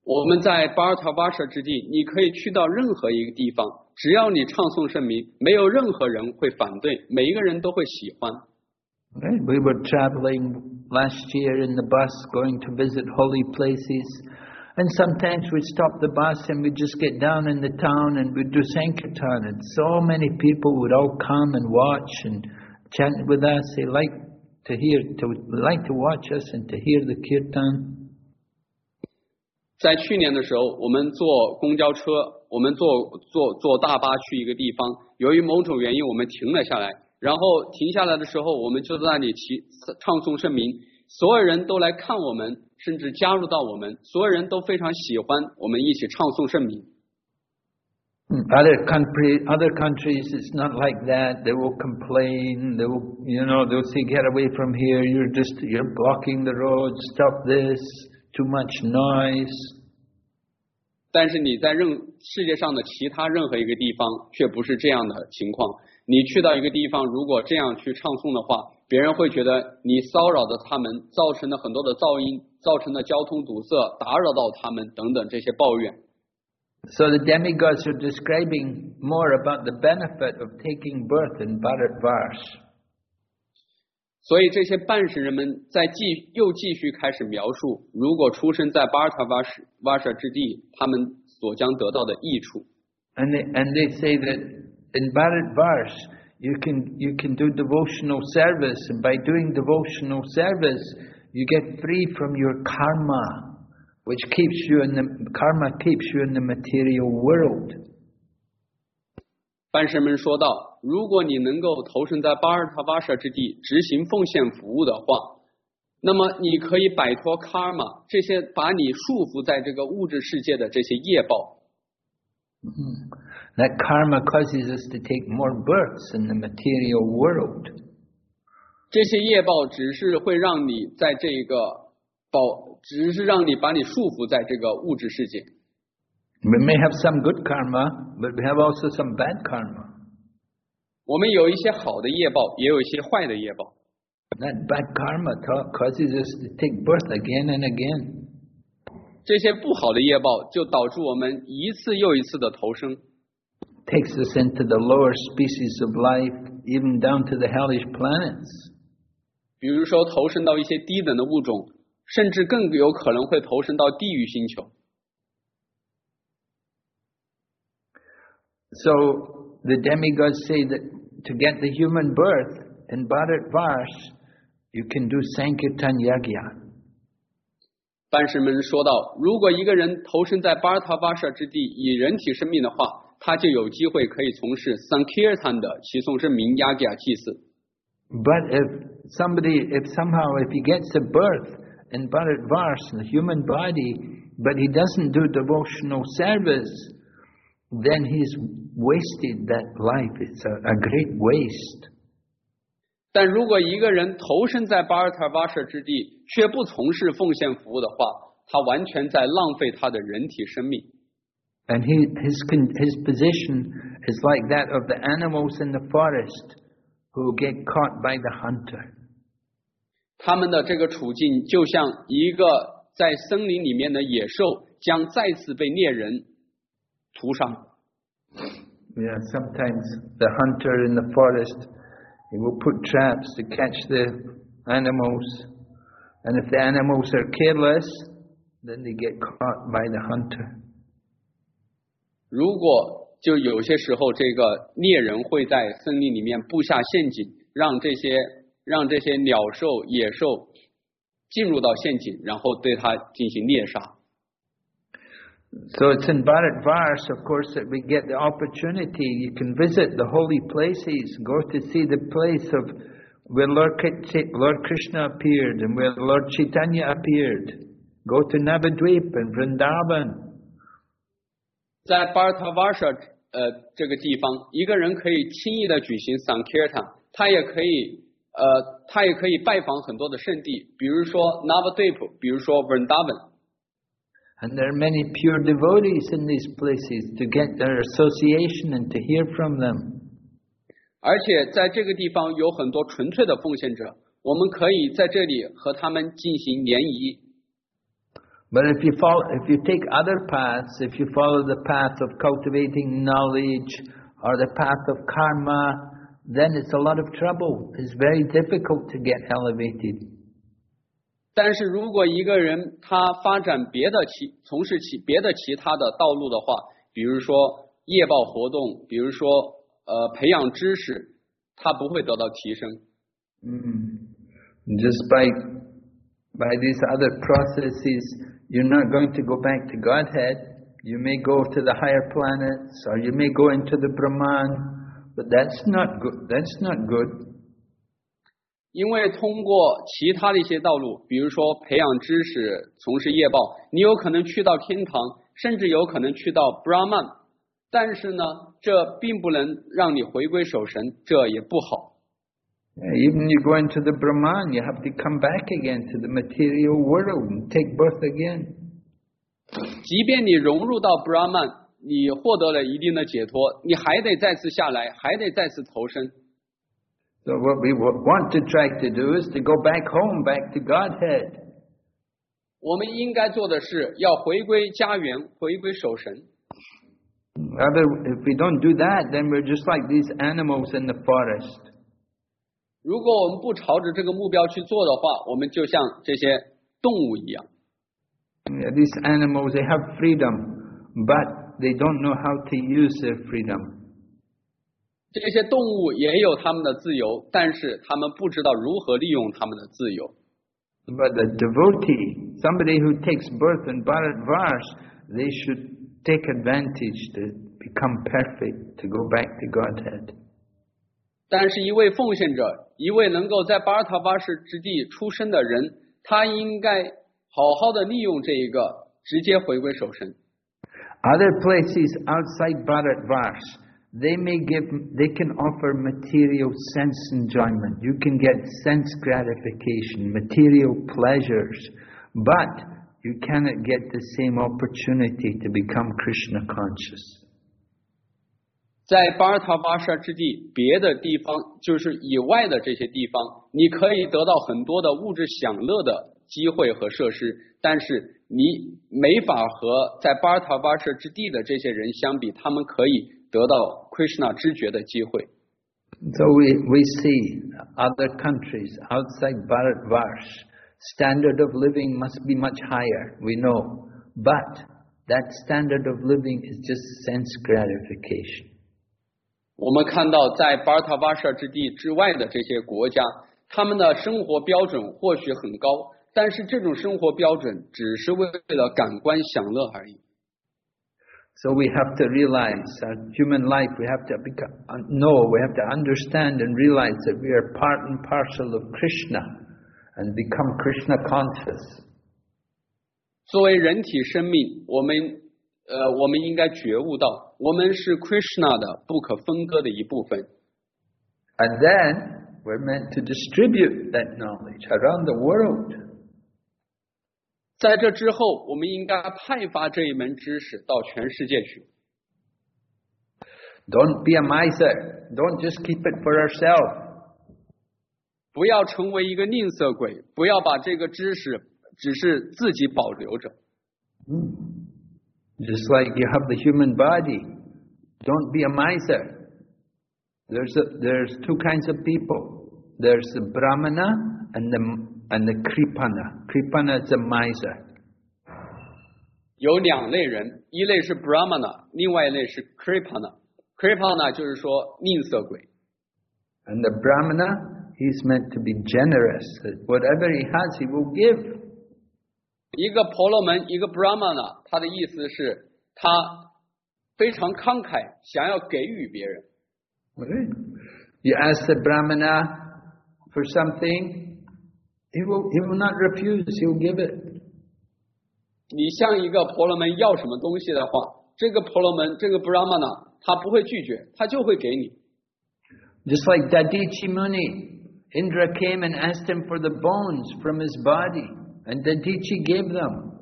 我们在巴尔塔瓦舍之地，你可以去到任何一个地方，只要你唱诵圣名，没有任何人会反对，每一个人都会喜欢。 Right? We were traveling last year in the bus, going to visit holy places, and sometimes we'd stop the bus and we'd just get down in the town and we'd do Sankirtan, and so many people would all come and watch and chant with us. They like to watch us and to hear the kirtan. 在去年的时候，我们坐公交车，我们坐大巴去一个地方，由于某种原因我们停了下来，然后停下来的时候，我们就在那里唱诵圣名，所有人都来看我们，甚至加入到我们，所有人都非常喜欢我们一起唱诵圣名。 Other countries, it's not like that. They will complain. They'll say, "Get away from here! You're blocking the road. Stop this! Too much noise." 但是你在世界上的其他任何一个地方却不是这样的情况。你去到一个地方，如果这样去唱诵的话，别人会觉得你骚扰的他们，造成了很多的噪音，造成了交通堵塞，打扰到他们等等这些抱怨。 So the demigods are describing more about the benefit of taking birth in Bharatvarsh. 所以这些半神人们又继续开始描述，如果出生在巴尔塔瓦舍之地，他们所将得到的益处。 And they say that in Bharatvarsh you can do devotional service, and by doing devotional service you get free from your karma, which keeps you in the material world. 半神们说道，如果你能够投身在巴尔塔瓦舍之地执行奉献服务的话，那么你可以摆脱 karma 这些把你束缚在这个物质世界的这些业报。 That karma causes us to take more births in the material world. 这些业报只是会让你在只是让你把你束缚在这个物质世界。 We may have some good karma, but we have also some bad karma. 我们有一些好的业报，也有一些坏的业报。 That bad karma causes us to take birth again and again. 这些不好的业报就导致我们一次又一次的投生。 Takes us into the lower species of life, even down to the hellish planets. 比如说投身到一些低等的物种，甚至更有可能会投身到地狱星球。 So the demigods say that to get the human birth in Bharatvarsh, you can do Sankirtan Yagya. 半神们说到，如果一个人投身在巴尔塔瓦舍之地以人体生命的话，他就有机会可以从事 Sankirtan 的祈诵圣名 Yagya 祭祀。 But if he gets a birth in Bharatvarsh, the human body, but he doesn't do devotional service, then he's wasted that life. It's a great waste. 但如果一个人投身在巴尔塔瓦舍之地，却不从事奉献服务的话，他完全在浪费他的人体生命。 And his position is like that of the animals in the forest who get caught by the hunter. 他们的这个处境就像一个在森林里面的野兽将再次被猎人屠杀。 Yeah, sometimes the hunter in the forest, he will put traps to catch the animals, and if the animals are careless, then they get caught by the hunter. 如果就有些时候，这个猎人会在森林里面布下陷阱，让这些鸟兽、野兽进入到陷阱，然后对它进行猎杀。 So it's in Bharatvarsh, of course, that we get the opportunity. You can visit the holy places, go to see the place of where Lord Krishna appeared and where Lord Chaitanya appeared. Go to Navadvip and Vrindavan. 在巴尔塔瓦舍这个地方，一个人可以轻易的举行 Sankirtan， 他也可以拜访很多的圣地，比如说 Navadvip， 比如说 Vrindavan。 And there are many pure devotees in these places to get their association and to hear from them. 而且在这个地方有很多纯粹的奉献者，我们可以在这里和他们进行联谊。 But if you take other paths, if you follow the path of cultivating knowledge or the path of karma, then it's a lot of trouble. It's very difficult to get elevated. 但是如果一个人他发展从事别的其他的道路的话，比如说业报活动，比如说培养知识，他不会得到提升。 Just by these other processes, you're not going to go back to Godhead. You may go to the higher planets, or you may go into the Brahman, but that's not good. That's not good. 因为通过其他的一些道路，比如说培养知识、从事业报，你有可能去到天堂，甚至有可能去到 Brahman， 但是呢，这并不能让你回归守神，这也不好。 Even you go into the Brahman, you have to come back again to the material world and take birth again. 即便你融入到 Brahman， 你获得了一定的解脱，你还得再次下来，还得再次投身。 So what we want to try to do is to go back home, back to Godhead. 我们应该做的是要回归家园，回归守神。 If we don't do that, then we're just like these animals in the forest. 如果我们不朝着这个目标去做的话，我们就像这些动物一样。 These animals, they have freedom, but they don't know how to use their freedom. 这些动物也有他们的自由，但是他们不知道如何利用他们的自由。 But the devotee, somebody who takes birth in Bharatvarsh, they should take advantage to become perfect, to go back to Godhead. 但是一位奉献者，一位能够在巴尔塔巴士之地出生的人，他应该好好的利用这一个，直接回归守神。 Other places outside Bharatvarsh, they can offer material sense enjoyment. You can get sense gratification, material pleasures, but you cannot get the same opportunity to become Krishna conscious. 在巴尔塔巴舍之地，别的地方就是以外的这些地方，你可以得到很多的物质享乐的机会和设施，但是你没法和在巴尔塔巴舍之地的这些人相比，他们可以得到 Krishna 知觉的机会。 So we see other countries outside Bharatvarsh, standard of living must be much higher, we know. But that standard of living is just sense gratification. 我们看到在巴尔塔巴舍之地之外的这些国家，他们的生活标准或许很高，但是这种生活标准只是为了感官享乐而已。 So we have to realize our human life, we have to we have to understand and realize that we are part and parcel of Krishna and become Krishna conscious. 作为人体生命，我们应该觉悟到，我们是 Krishna 的不可分割的一部分。 And then we're meant to distribute that knowledge around the world. 在这之后，我们应该派发这一门知识到全世界去。 Don't be a miser. Don't just keep it for yourself. 不要成为一个吝啬鬼，不要把这个知识只是自己保留着。 Just like you have the human body, don't be a miser. There's two kinds of people. There's the Brahmana and the Kripana. Kripana is a miser. 有两类人，一类是 Brahmana， 另外一类是 Kripana。Kripana 就是说吝啬鬼。 And the Brahmana, he's meant to be generous. That whatever he has, he will give. 一个婆罗门，一个 Brahmana， 他的意思是他非常慷慨，想要给予别人。 You ask the Brahmana for something, he will not refuse, he'll give it. 你向一个婆罗门要什么东西的话，这个婆罗门，这个 Brahmana， 他不会拒绝，他就会给你。 Just like Dadichi Muni, Indra came and asked him for the bones from his body, and Dadichi gave them.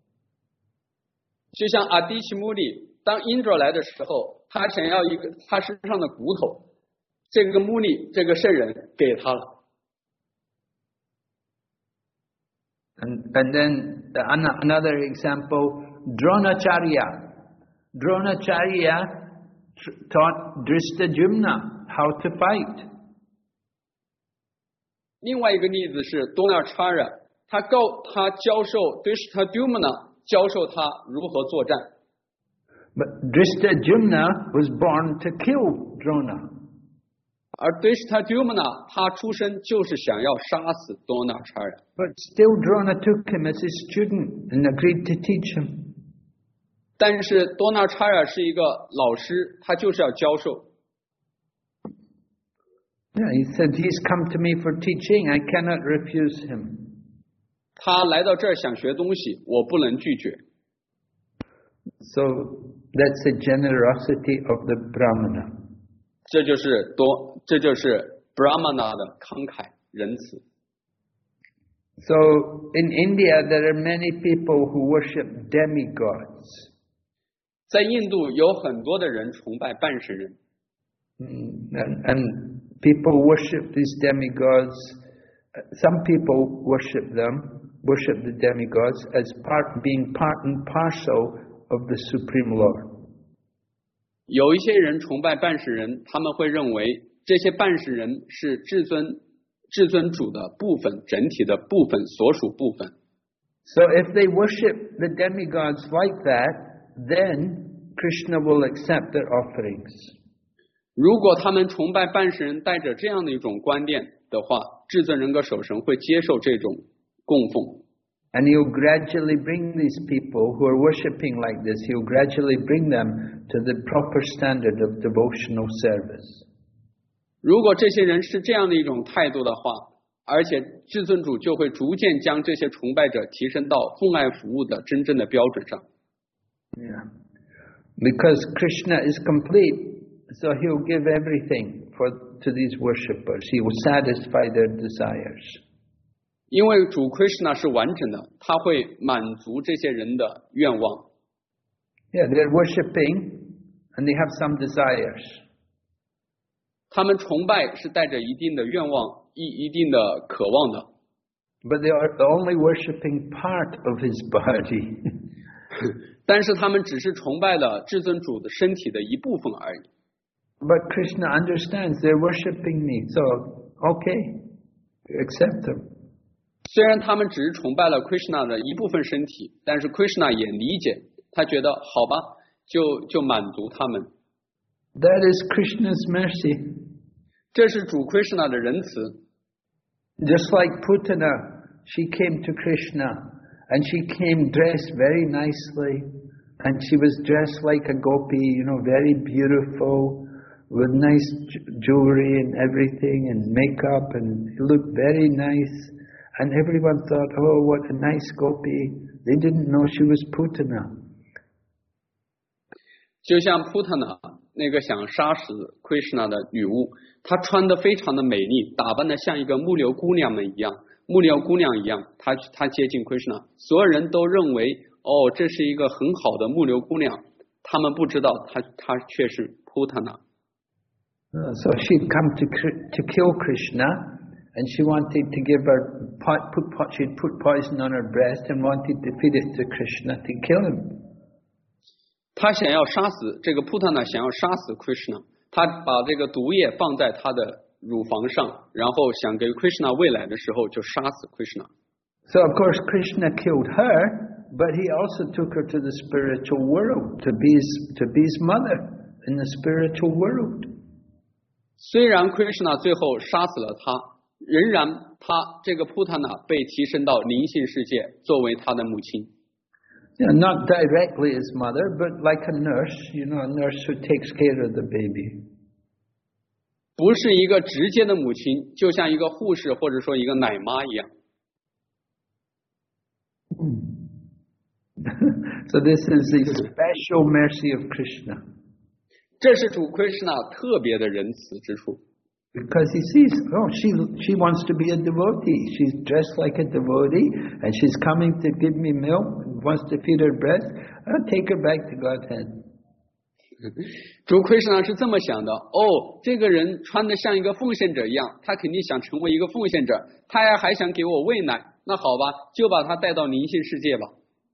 就像阿迪奇穆里，当 Indra 来的时候，他想要一个他身上的骨头，这个穆里，这个圣人给他了。 And then another example, Dronacharya. Dronacharya taught Drishtadyumna how to fight. 另外一个例子是多纳查尔，他教授Drishtadyumna教授他如何作战。 But Drishtadyumna was born to kill Drona. 而Drishtadyumna他出生就是想要杀死多纳查尔。 But still Drona took him as his student and agreed to teach him. 但是多纳查尔是一个老师，他就是要教授。 Yeah, he said, he's come to me for teaching, I cannot refuse him. 他来到这儿想学东西，我不能拒绝。 So that's the generosity of the Brahmana. 这就是 Brahmana 的慷慨仁慈。 So in India there are many people who worship demigods. 在印度有很多的人崇拜半神人。 And people worship these demigods. Some people worship the demigods as being part and parcel of the Supreme Lord. 有一些人崇拜半神人，他们会认为这些半神人是至尊主的部分，整体的部分，所属部分。 So if they worship the demigods like that, then Krishna will accept their offerings. 如果他们崇拜半神人带着这样的一种观念的话，至尊人格守神会接受这种供奉。 And he'll gradually bring these people who are worshipping like this, he'll gradually bring them to the proper standard of devotional service. 如果这些人是这样的一种态度的话，而且至尊主就会逐渐将这些崇拜者提升到奉爱服务的真正的标准上。 Yeah. Because Krishna is complete, so he'll give everything to these worshippers. He will satisfy their desires. 因为主 Krishna 是完整的，他会满足这些人的愿望。 Yeah, they're worshipping and they have some desires. 他们崇拜是带着一定的愿望、一定的渴望的。 But they are only worshipping part of his body. 但是他们只是崇拜了至尊主的身体的一部分而已。 But Krishna understands they're worshipping me, so okay, accept them. 虽然他们只是崇拜了 Krishna 的一部分身体，但是 Krishna 也理解，他觉得好吧，就满足他们。 That is Krishna's mercy. 这是主 Krishna 的仁慈。 Just like Putana, she came to Krishna and she came dressed very nicely and she was dressed like a gopi, very beautiful with nice jewelry and everything and makeup and looked very nice. And everyone thought, oh, what a nice gopi. They didn't know she was Putana. 就像 Putana 那个想杀死 Krishna 的女巫，她穿得非常的美丽，打扮得像一个牧牛姑娘一样，她接近 Krishna， 所有人都认为这是一个很好的牧牛姑娘，他们不知道她却是 Putana。 So she'd come to kill Krishna. And she wanted to give she'd put poison on her breast and wanted to feed it to Krishna to kill him. 她想要杀死这个 Putana， 想要杀死 Krishna， 她把这个毒液放在她的乳房上，然后想给 Krishna 喂奶的时候就杀死 Krishna。 So of course Krishna killed her, but he also took her to the spiritual world to be his mother in the spiritual world. 虽然 Krishna 最后杀死了她，仍然他这个 Putana 被提升到灵性世界，作为他的母亲。 Yeah, not directly as mother, but like a nurse, a nurse who takes care of the baby. 不是一个直接的母亲，就像一个护士或者说一个奶妈一样。 So this is the special mercy of Krishna. 这是主 Krishna 特别的仁慈之处。 Because he sees, she wants to be a devotee. She's dressed like a devotee and she's coming to give me milk, wants to feed her breast. I'll take her back to Godhead. 主 Krishna 是这么想的，这个人穿得像一个奉献者一样，他肯定想成为一个奉献者，他还想给我喂奶，那那好吧，就把他带到灵性世界吧。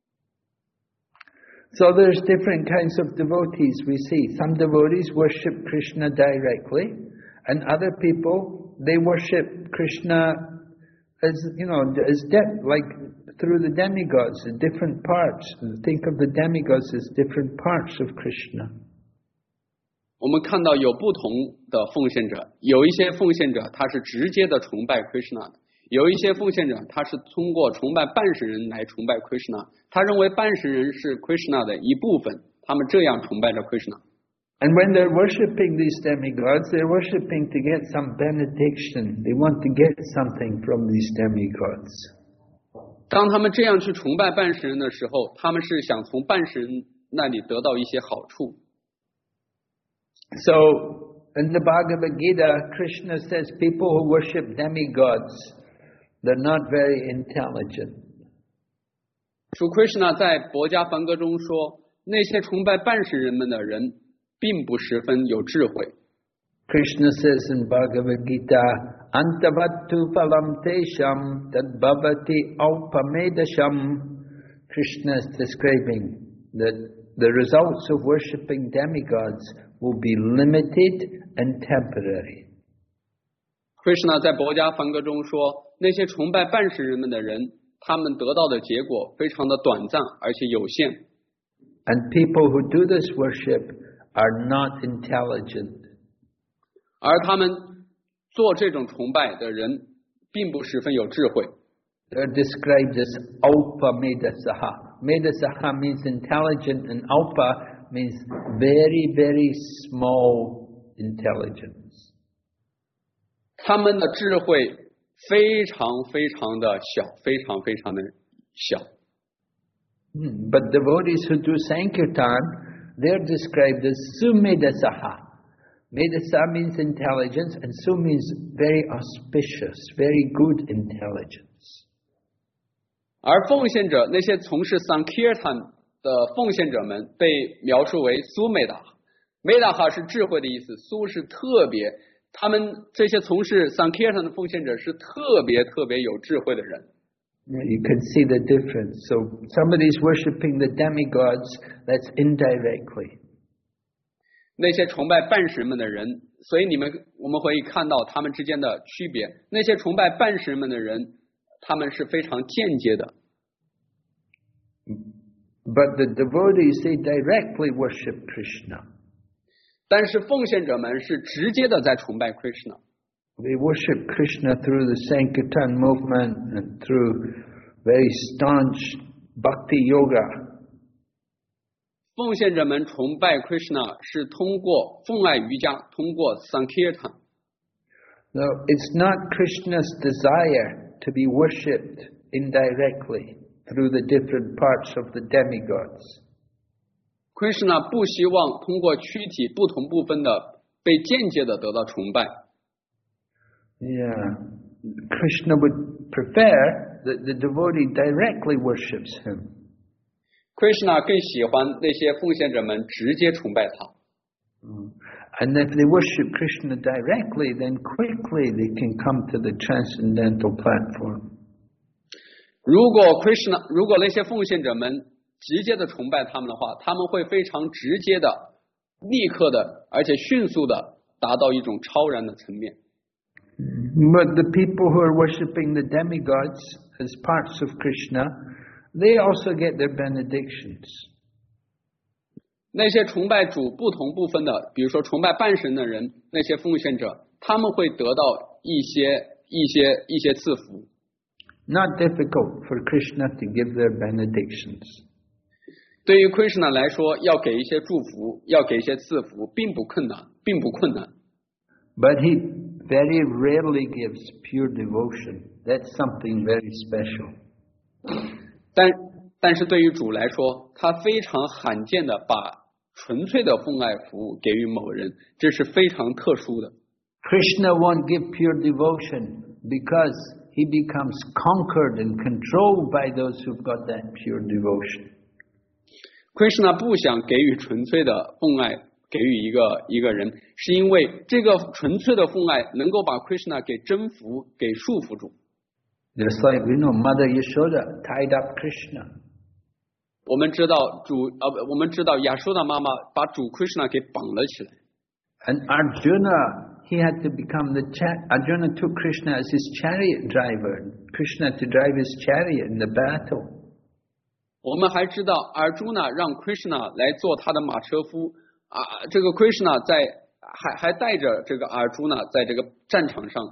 So there's different kinds of devotees we see. Some devotees worship Krishna directly, and other people, they worship Krishna as, like through the demigods, the different parts. Think of the demigods as different parts of Krishna. 我们看到有不同的奉献者，有一些奉献者他是直接的崇拜 Krishna 的，有一些奉献者他是通过崇拜半神人来崇拜 Krishna， 他认为半神人是 Krishna 的一部分，他们这样崇拜着 Krishna。 And when they're worshipping these demigods, they're worshipping to get some benediction. They want to get something from these demigods. 当他们这样去崇拜半神人的时候，他们是想从半神人那里得到一些好处。 So, in the Bhagavad Gita, Krishna says people who worship demigods, they're not very intelligent. 主 Krishna 在博迦梵歌中说，那些崇拜半神人们的人，并不十分有智慧。 Krishna says in Bhagavad Gita, Antavattu phalam tesham tad bhavati aupamedasham. Krishna is describing that the results of worshipping demigods will be limited and temporary. Krishna 在博迦梵歌中说，那些崇拜半神人们的人，他们得到的结果非常的短暂，而且有限。 And people who do this worship are not intelligent. 而他们做这种崇拜的人，并不十分有智慧。 They're described as alpa medasaha. Medasaha means intelligent, and alpa means very, very small intelligence. 他们的智慧非常非常的小，非常非常的小。 But devotees who do Sankirtan, they're described as sumedasaha. Medasa means intelligence, and su means very auspicious, very good intelligence. 而奉献者，那些从事 Sankirtan 的奉献者们，被描述为苏美达。美达哈是智慧的意思，苏是特别。他们这些从事 Sankirtan 的奉献者是特别特别有智慧的人。 You can see the difference. So somebody's worshipping the demigods, that's indirectly. 那些崇拜半神们的人，所以我们会看到他们之间的区别。那些崇拜半神们的人，他们是非常间接的。 But the devotees, they directly worship Krishna. 但是奉献者们是直接的在崇拜 Krishna。 They worship Krishna through the Sankirtan movement and through very staunch bhakti yoga. 奉献者们崇拜 Krishna 是通过奉爱瑜伽，通过 Sankirtan。 No, it's not Krishna's desire to be worshipped indirectly through the different parts of the demigods. Krishna 不希望通过躯体不同部分的被间接的得到崇拜。 Yeah, Krishna would prefer that the devotee directly worships him. Krishna 更喜欢那些奉献者们直接崇拜他。 And if they worship Krishna directly, then quickly they can come to the transcendental platform. 如果那些奉献者们直接的崇拜他们的话，他们会非常直接的、立刻的，而且迅速的达到一种超然的层面。 But the people who are worshipping the demigods as parts of Krishna, they also get their benedictions. 那些崇拜主不同部分的，比如说崇拜半神的人，那些奉献者，他们会得到一些赐福。 Not difficult for Krishna to give their benedictions. 对于 Krishna 来说，要给一些祝福，要给一些赐福，并不困难。 But he very rarely gives pure devotion. That's something very special. 但是对于主来说，他非常罕见的把纯粹的奉爱服务给予某人，这是非常特殊的。 Krishna won't give pure devotion because he becomes conquered and controlled by those who've got that pure devotion. Krishna 不想给予纯粹的奉爱给予一个人，是因为这个纯粹的奉爱能够把 Krishna 给征服、给束缚住。 Just like Mother Yashoda tied up Krishna. 我们知道亚修的妈妈把主 Krishna 给绑了起来。 And Arjuna, he had to become Arjuna took Krishna as his chariot driver. Krishna to drive his chariot in the battle. 我们还知道 Arjuna 让 Krishna 来做他的马车夫这个 Krishna 还带着这个 Arjuna 在这个战场上。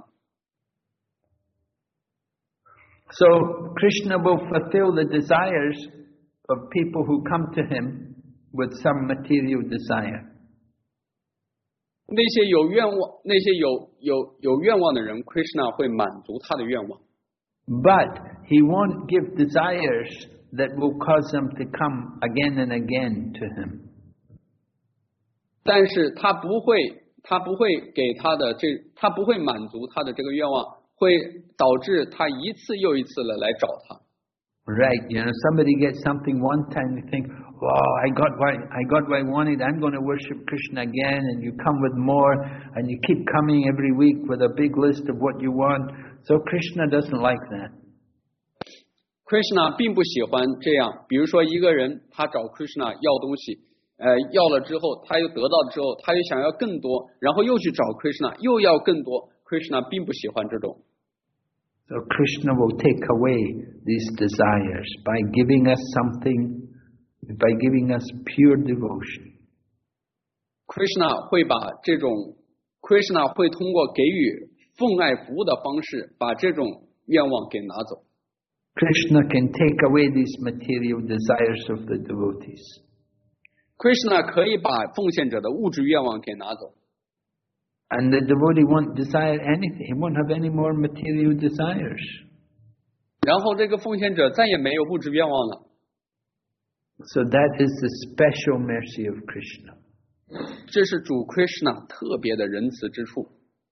So Krishna will fulfill the desires of people who come to him with some material desire. 那些有愿望的人 Krishna 会满足他的愿望。 But he won't give desires that will cause them to come again and again to him. 但是他不会给他的他不会满足他的这个愿望，会导致他一次又一次的来找他。 Right, somebody gets something one time, you think, oh, I got what I wanted, I'm going to worship Krishna again, and you come with more, and you keep coming every week with a big list of what you want. So Krishna doesn't like that. Krishna 并不喜欢这样，比如说一个人他找 Krishna 要东西，要了之后他又得到之后，他又想要更多，然后又去找 Krishna 又要更多， Krishna 并不喜欢这种。 So Krishna will take away these desires by giving us something, by giving us pure devotion. Krishna 会把这种 Krishna 会通过给予奉爱服务的方式，把这种愿望给拿走。 Krishna can take away these material desires of the devotees. Krishna 可以把奉献者的物质愿望给拿走。 And the devotee won't desire anything. He won't have any more material desires. 然后这个奉献者再也没有物质愿望了。 So that is the special mercy of Krishna. 这是主 Krishna 特别的仁慈之处。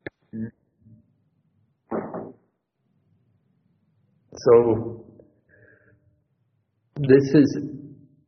So this is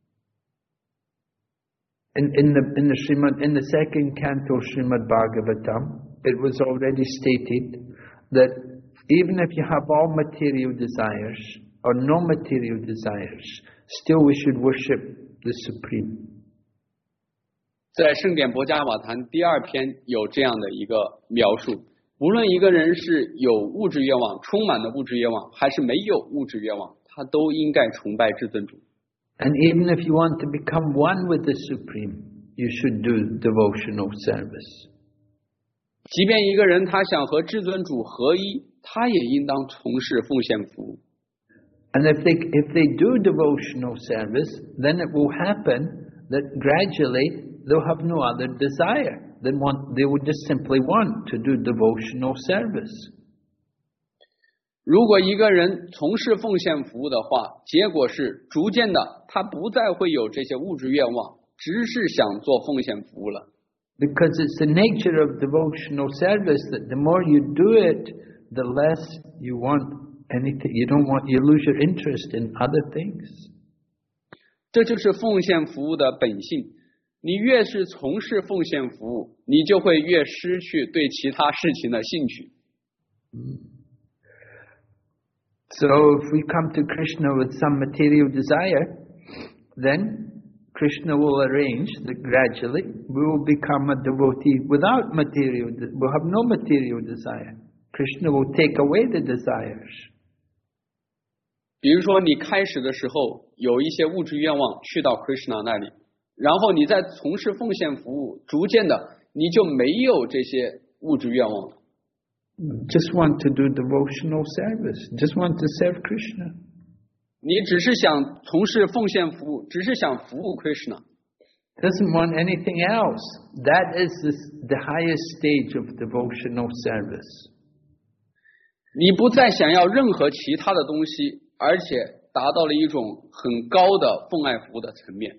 in the second canto Srimad Bhagavatam, it was already stated that even if you have all material desires or no material desires, still we should worship the Supreme. 在圣典博伽瓦坛第2篇有这样的一个描述，无论一个人是有物质愿望，充满了物质愿望，还是没有物质愿望，他都应该崇拜至尊主。 And even if you want to become one with the Supreme, you should do devotional service. 即便一个人他想和至尊主合一，他也应当从事奉献服务。 And if they do devotional service, then it will happen that gradually they'll have no other desire. They would just simply want to do devotional service. 如果一个人从事奉献服务的话，结果是逐渐的他不再会有这些物质愿望，只是想做奉献服务了。 Because it's the nature of devotional service that the more you do it, the less you want anything. You lose your interest in other things. 这就是奉献服务的本性。你越是从事奉献服务，你就会越失去对其他事情的兴趣。 So if we come to Krishna with some material desire, then Krishna will arrange that gradually we will become a devotee without material, we'll have no material desire. Krishna will take away the desires. 比如说你开始的时候有一些物质愿望去到 Krishna 那里，然后你在从事奉献服务，逐渐的你就没有这些物质愿望了。 Just want to do devotional service. Just want to serve Krishna. 你只是想从事奉献服务，只是想服务 Krishna. Doesn't want anything else. That is the highest stage of devotional service. 你不再想要任何其他的东西，而且达到了一种很高的奉爱服务的层面。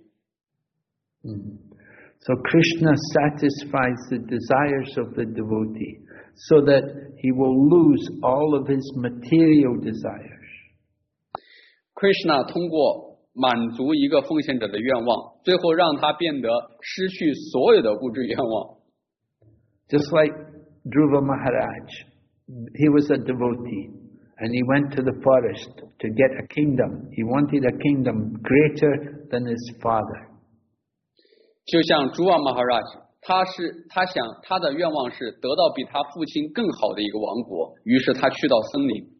So Krishna satisfies the desires of the devotee so that he will lose all of his material desires. Krishna 通过满足一个奉献者的愿望，最后让他变得失去所有的物质愿望。 Just like Dhruva Maharaj, he was a devotee, and he went to the forest to get a kingdom. He wanted a kingdom greater than his father. 就像朱瓦马哈拉吉，他的愿望是得到比他父亲更好的一个王国，于是他去到森林。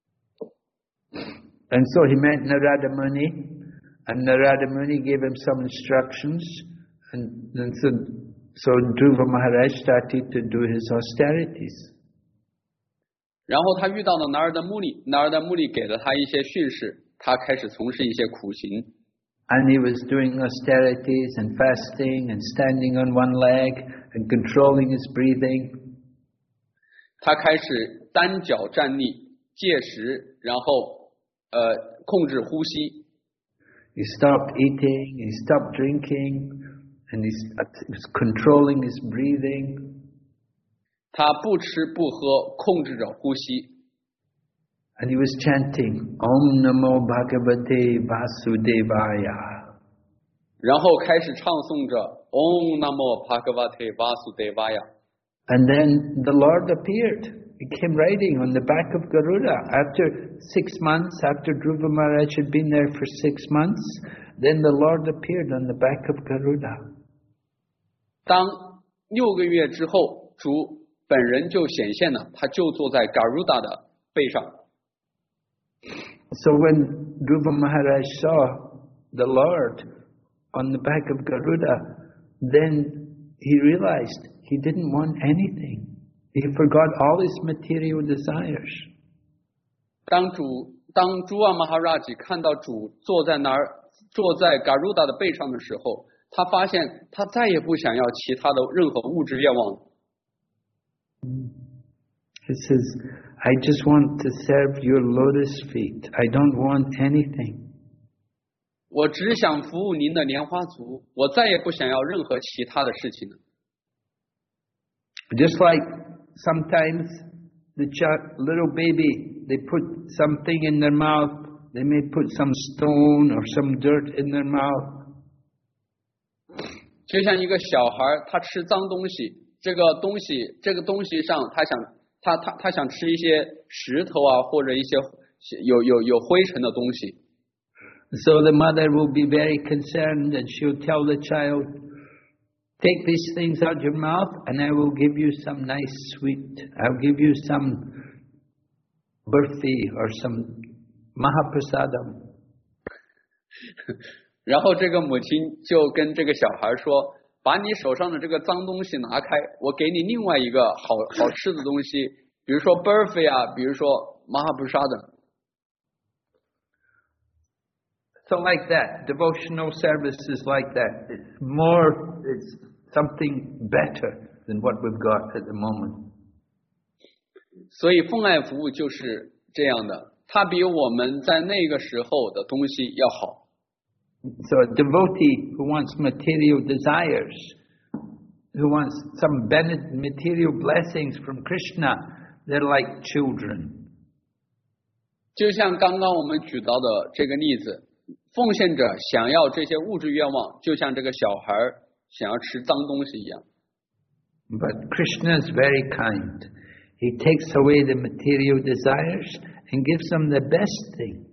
And so he met Narada Muni, and Narada Muni gave him some instructions, and so Dhruva Maharaj started to do his austerities. 然后他遇到了拿尔的穆里，拿尔的穆里给了他一些训示，他开始从事一些苦行。 And he was doing austerities and fasting and standing on one leg and controlling his breathing. 他开始单脚站立，戒食，然后控制呼吸。 He stopped eating, he stopped drinking, and he was controlling his breathing. 他不吃不喝，控制着呼吸。 And he was chanting, Om Namo Bhagavate Vasudevaya. 然后开始唱诵着 Om Namo Bhagavate Vasudevaya. And then the Lord appeared. He came riding on the back of Garuda. After 6 months, after Dhruva Maharaj had been there for 6 months, then the Lord appeared on the back of Garuda. 当6个月之后，主本人就显现了，他就坐在 Garuda 的背上。 So when Dhruva Maharaj saw the Lord on the back of Garuda, then he realized he didn't want anything. He forgot all his material desires. 当朱瓦马哈拉吉看到主坐在 Garuda 的背上的时候，他发现他再也不想要其他的任何物质愿望了。 He says, I just want to serve your lotus feet. I don't want anything. 我只想服务您的莲花足，我再也不想要任何其他的事情了。 Just like sometimes the little baby, they put something in their mouth. They may put some stone or some dirt in their mouth. 就像一个小孩，他吃脏东西，这个东西上，他想吃一些石头啊，或者一些有灰尘的东西。 So the mother will be very concerned, and she'll tell the child, take these things out your mouth, and I will give you some nice sweet. I'll give you some burfi or some mahaprasadam. 然后这个母亲就跟这个小孩说，把你手上的这个脏东西拿开，我给你另外一个好吃的东西，比如说 burfi 啊，比如说 mahaprasadam。 So like that, devotional service is like that. It's something better than what we've got at the moment. 所以奉爱服务就是这样的，它比我们在那个时候的东西要好。 So a devotee who wants material desires, who wants some material blessings from Krishna, they're like children. 就像刚刚我们举到的这个例子，奉献者想要这些物质愿望，就像这个小孩想要吃脏东西一样。 But Krishna is very kind. He takes away the material desires and gives them the best thing.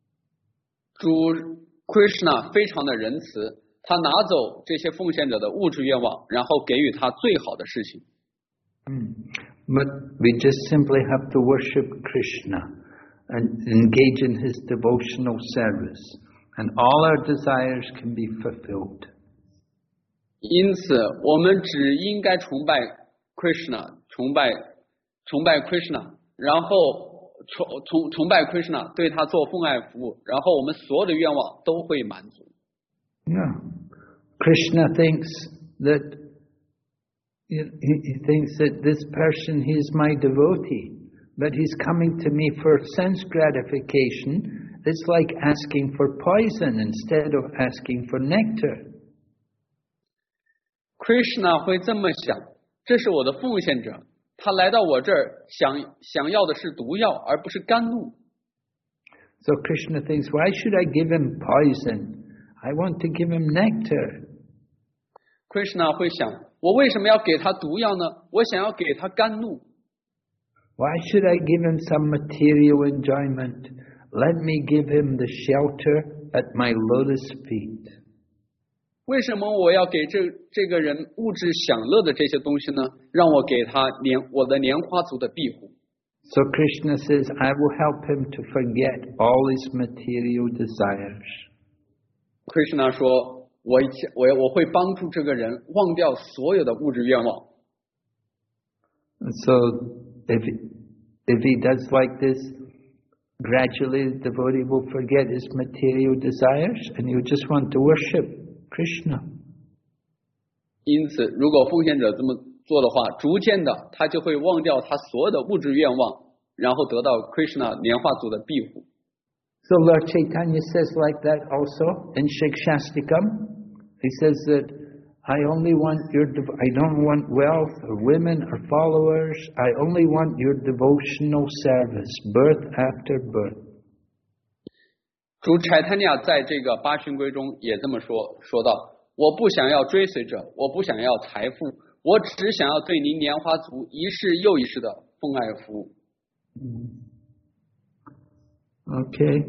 主 Krishna 非常的仁慈，他拿走这些奉献者的物质愿望，然后给予他最好的事情。 But we just simply have to worship Krishna and engage in his devotional service, and all our desires can be fulfilled. 因此，我们只应该崇拜 Krishna， 崇拜 Krishna， 然后崇拜 Krishna， 对他做奉爱服务，然后我们所有的愿望都会满足。 Yeah, Krishna thinks that he thinks that this person, he is my devotee, but he's coming to me for sense gratification. It's like asking for poison instead of asking for nectar. Krishna 会这么想，这是我的奉献者，他来到我这儿想要的是毒药，而不是甘露。 So Krishna thinks, why should I give him poison? I want to give him nectar. Krishna 会想，我为什么要给他毒药呢？我想要给他甘露。 Why should I give him some material enjoyment? Let me give him the shelter at my lotus feet. 为什么我要给这个人物质享乐的这些东西呢？让我给他我的莲花足的庇护。 So Krishna says, I will help him to forget all his material desires. Krishna 说，我会帮助这个人忘掉所有的物质愿望。 So if he does like this, gradually the devotee will forget his material desires and he'll just want to worship Krishna. 因此，如果奉献者这么做的话，逐渐的他就会忘掉他所有的物质愿望，然后得到 Krishna 莲花足的庇护。 So Lord Chaitanya says like that also in Shikshastikam. He says that I don't want wealth or women or followers. I only want your devotional service, birth after birth. 主柴坦尼亚在这个八旬规中也这么说道：我不想要追随者，我不想要财富，我只想要对您莲花足一世又一世的奉爱服务。 Okay.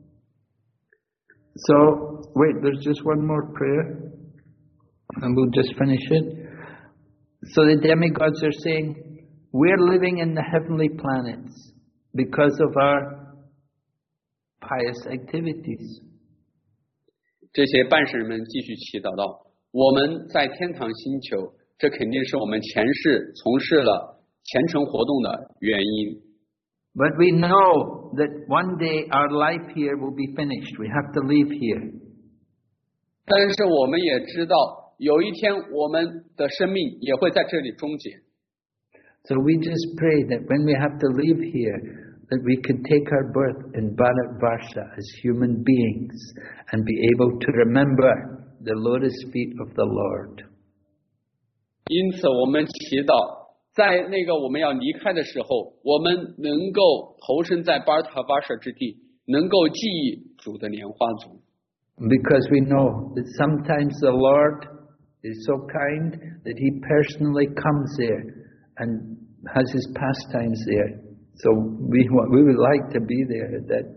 So, wait, there's just one more prayer, and we'll just finish it. So the demigods are saying, we're living in the heavenly planets because of our pious activities. 这些办事人们继续祈祷道：我们在天堂星球，这肯定是我们前世从事了虔诚活动的原因。 But we know that one day our life here will be finished. We have to leave here. 但是我们也知道，有一天我们的生命也会在这里终结。 So we just pray that when we have to leave here, that we can take our birth in Bharatvarsha as human beings and be able to remember the lotus feet of the Lord. 因此，我们祈祷。在那个我们要离开的时候，我们能够投身在巴尔塔瓦舍之地，能够记忆主的莲花足。 Because we know that sometimes the Lord is so kind that He personally comes there and has His pastimes there. So we would like to be there at that.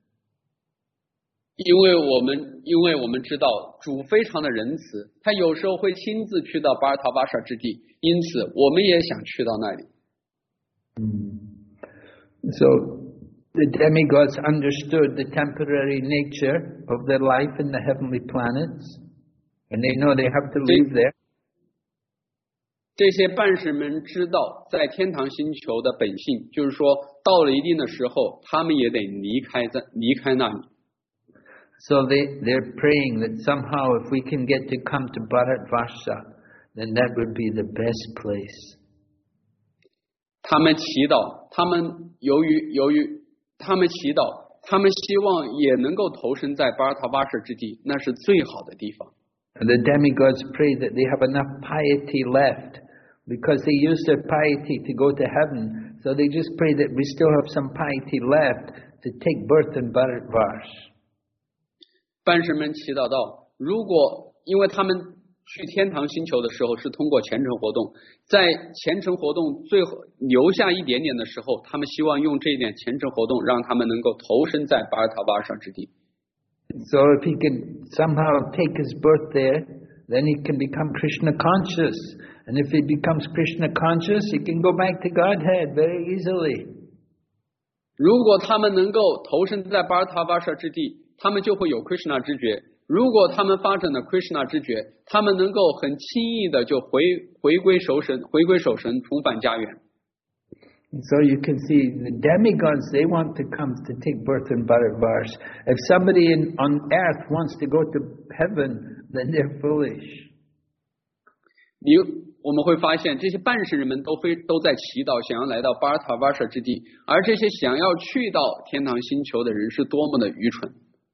因为我们知道主非常的仁慈，他有时候会亲自去到巴尔塔瓦舍之地，因此我们也想去到那里。 So the demigods understood the temporary nature of their life in the heavenly planets, and they know they have to live there. 这些办事们知道在天堂星球的本性，就是说到了一定的时候，他们也得离开那里。 So they're praying that somehow if we can get to come to Bharatvarsha, then that would be the best place. 他们祈祷，他们祈祷，他们希望也能够投身在巴尔塔瓦舍之地，那是最好的地方。 And the demigods pray that they have enough piety left, because they use their piety to go to heaven. So they just pray that we still have some piety left to take birth in Bharatvarsha. 办事们祈祷道：如果因为他们去天堂星球的时候是通过虔诚活动，在虔诚活动最后留下一点点的时候，他们希望用这一点虔诚活动让他们能够投身在巴尔塔瓦舍之地。 So if he can somehow take his birth there, then he can become Krishna conscious. And if he becomes Krishna conscious, he can go back to Godhead very easily. 如果他们能够投身在巴尔塔瓦舍之地，他们就会有 Krishna 知觉。如果他们发展了 Krishna 知觉，他们能够很轻易的就回归守神，重返家园。 So you can see the demigods, they want to come to take birth in Bharatvarsha. If somebody on earth wants to go to heaven, then they're foolish. 我们会发现这些办事人们都在祈祷，想要来到巴尔塔瓦舍之地，而这些想要去到天堂星球的人是多么的愚蠢。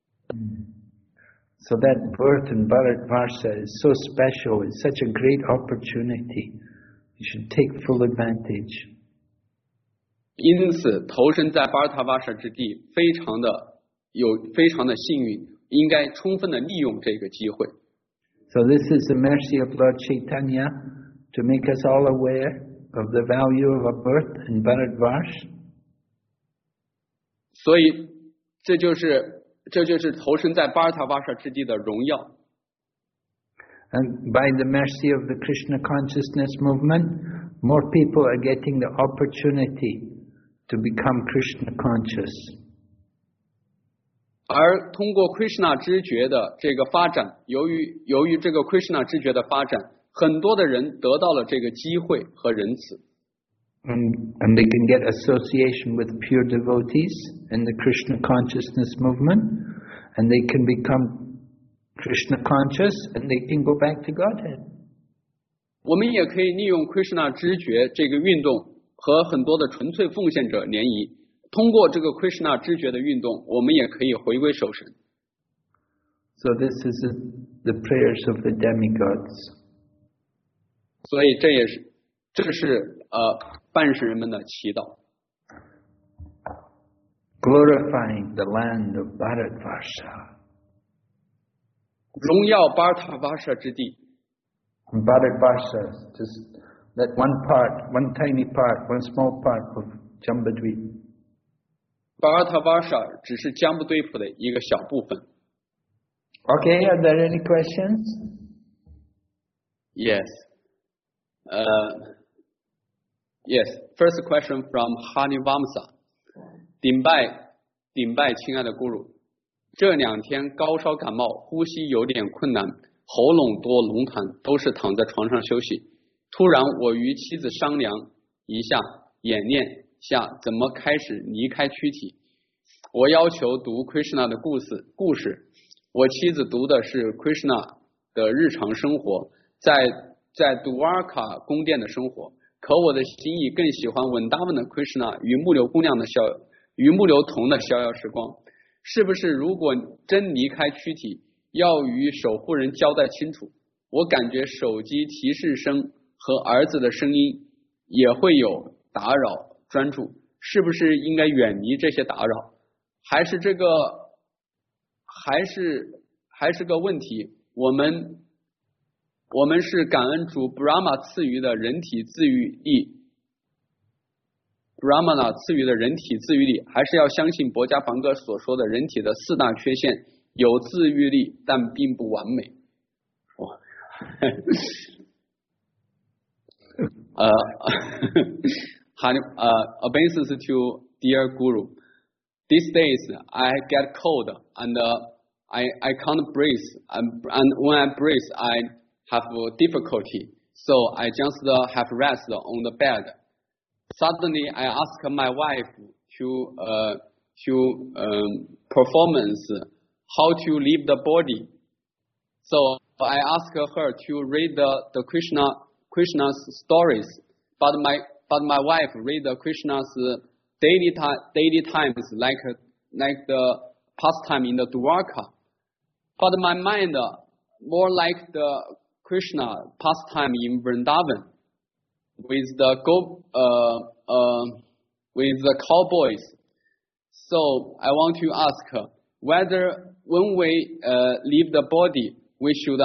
So that birth in Bharatvarsha is so special. It's such a great opportunity. You should take full advantage. 因此，投身在巴尔塔瓦舍之地，非常的幸运，应该充分的利用这个机会。 So this is the mercy of Lord Chaitanya to make us all aware of the value of a birth in Bharatvarsha. 所以这就是投身在巴尔塔瓦沙之地的荣耀。 And by the mercy of the Krishna consciousness movement, more people are getting the opportunity to become Krishna conscious. 而通过 Krishna 知觉的这个发展，由于这个 Krishna 知觉的发展，很多的人得到了这个机会和仁慈。 And they can get association with pure devotees in the Krishna consciousness movement, and they can become Krishna conscious, and they can go back to Godhead. 我们也可以利用 Krishna 知觉这个运动和很多的纯粹奉献者联谊，通过这个 Krishna 知觉的运动，我们也可以回归守神。 So this is the prayers of the demigods. 所以这是半神人们的祈祷。 Glorifying the land of Bharatvarsha. 荣耀巴尔塔瓦沙之地。 Bharatvarsha, just that one tiny part, one small part of Jambudvipa. 巴尔塔瓦沙只是江布堆普的一个小部分。 Okay, are there any questions? Yes. Yes. First question from Hani Vamsa. 顶拜，亲爱的 Guru。这2天高烧感冒，呼吸有点困难，喉咙多龙痰，都是躺在床上休息。突然我与妻子商量一下，演练下怎么开始离开躯体。我要求读 Krishna 的故事，我妻子读的是 Krishna 的日常生活，在 Dwarka 宫殿的生活。可我的心意更喜欢稳当的 Krishna 与木流童的逍遥时光。是不是如果真离开躯体，要与守护人交代清楚？我感觉手机提示声和儿子的声音也会有打扰专注，是不是应该远离这些打扰？还是个问题？我们是感恩主 Brahma 赐予的人体自愈力。Brahmana 赐予的人体自愈力，还是要相信博家梵歌所说的人体的4大缺陷，有自愈力，但并不完美。Obeisance to dear Guru. These days I get cold and I can't breathe, and when I breathe I have difficulty, so I just have rest on the bed. Suddenly, I ask my wife to performance how to leave the body. So I ask her to read the Krishna's stories, but my wife read the Krishna's daily times like the pastime in the Dwarka. But my mind more like the Krishna pastime in Vrindavan. With the cowboys. So I want to ask whether when we leave the body, we should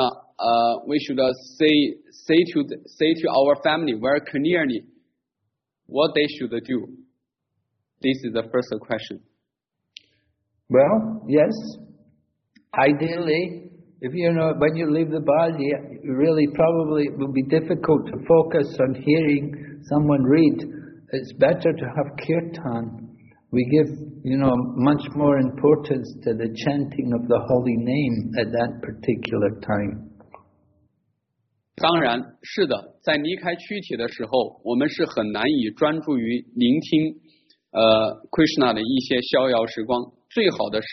say to our family very clearly what they should do. This is the first question. Well, yes. Ideally, if when you leave the body, really probably it will be difficult to focus on hearing someone read. It's better to have kirtan. We give, much more importance to the chanting of the holy name at that particular time. 当然是的，在离开躯体的时候，我们是很难以专注于聆听Krishna 的一些逍遥时光。最好的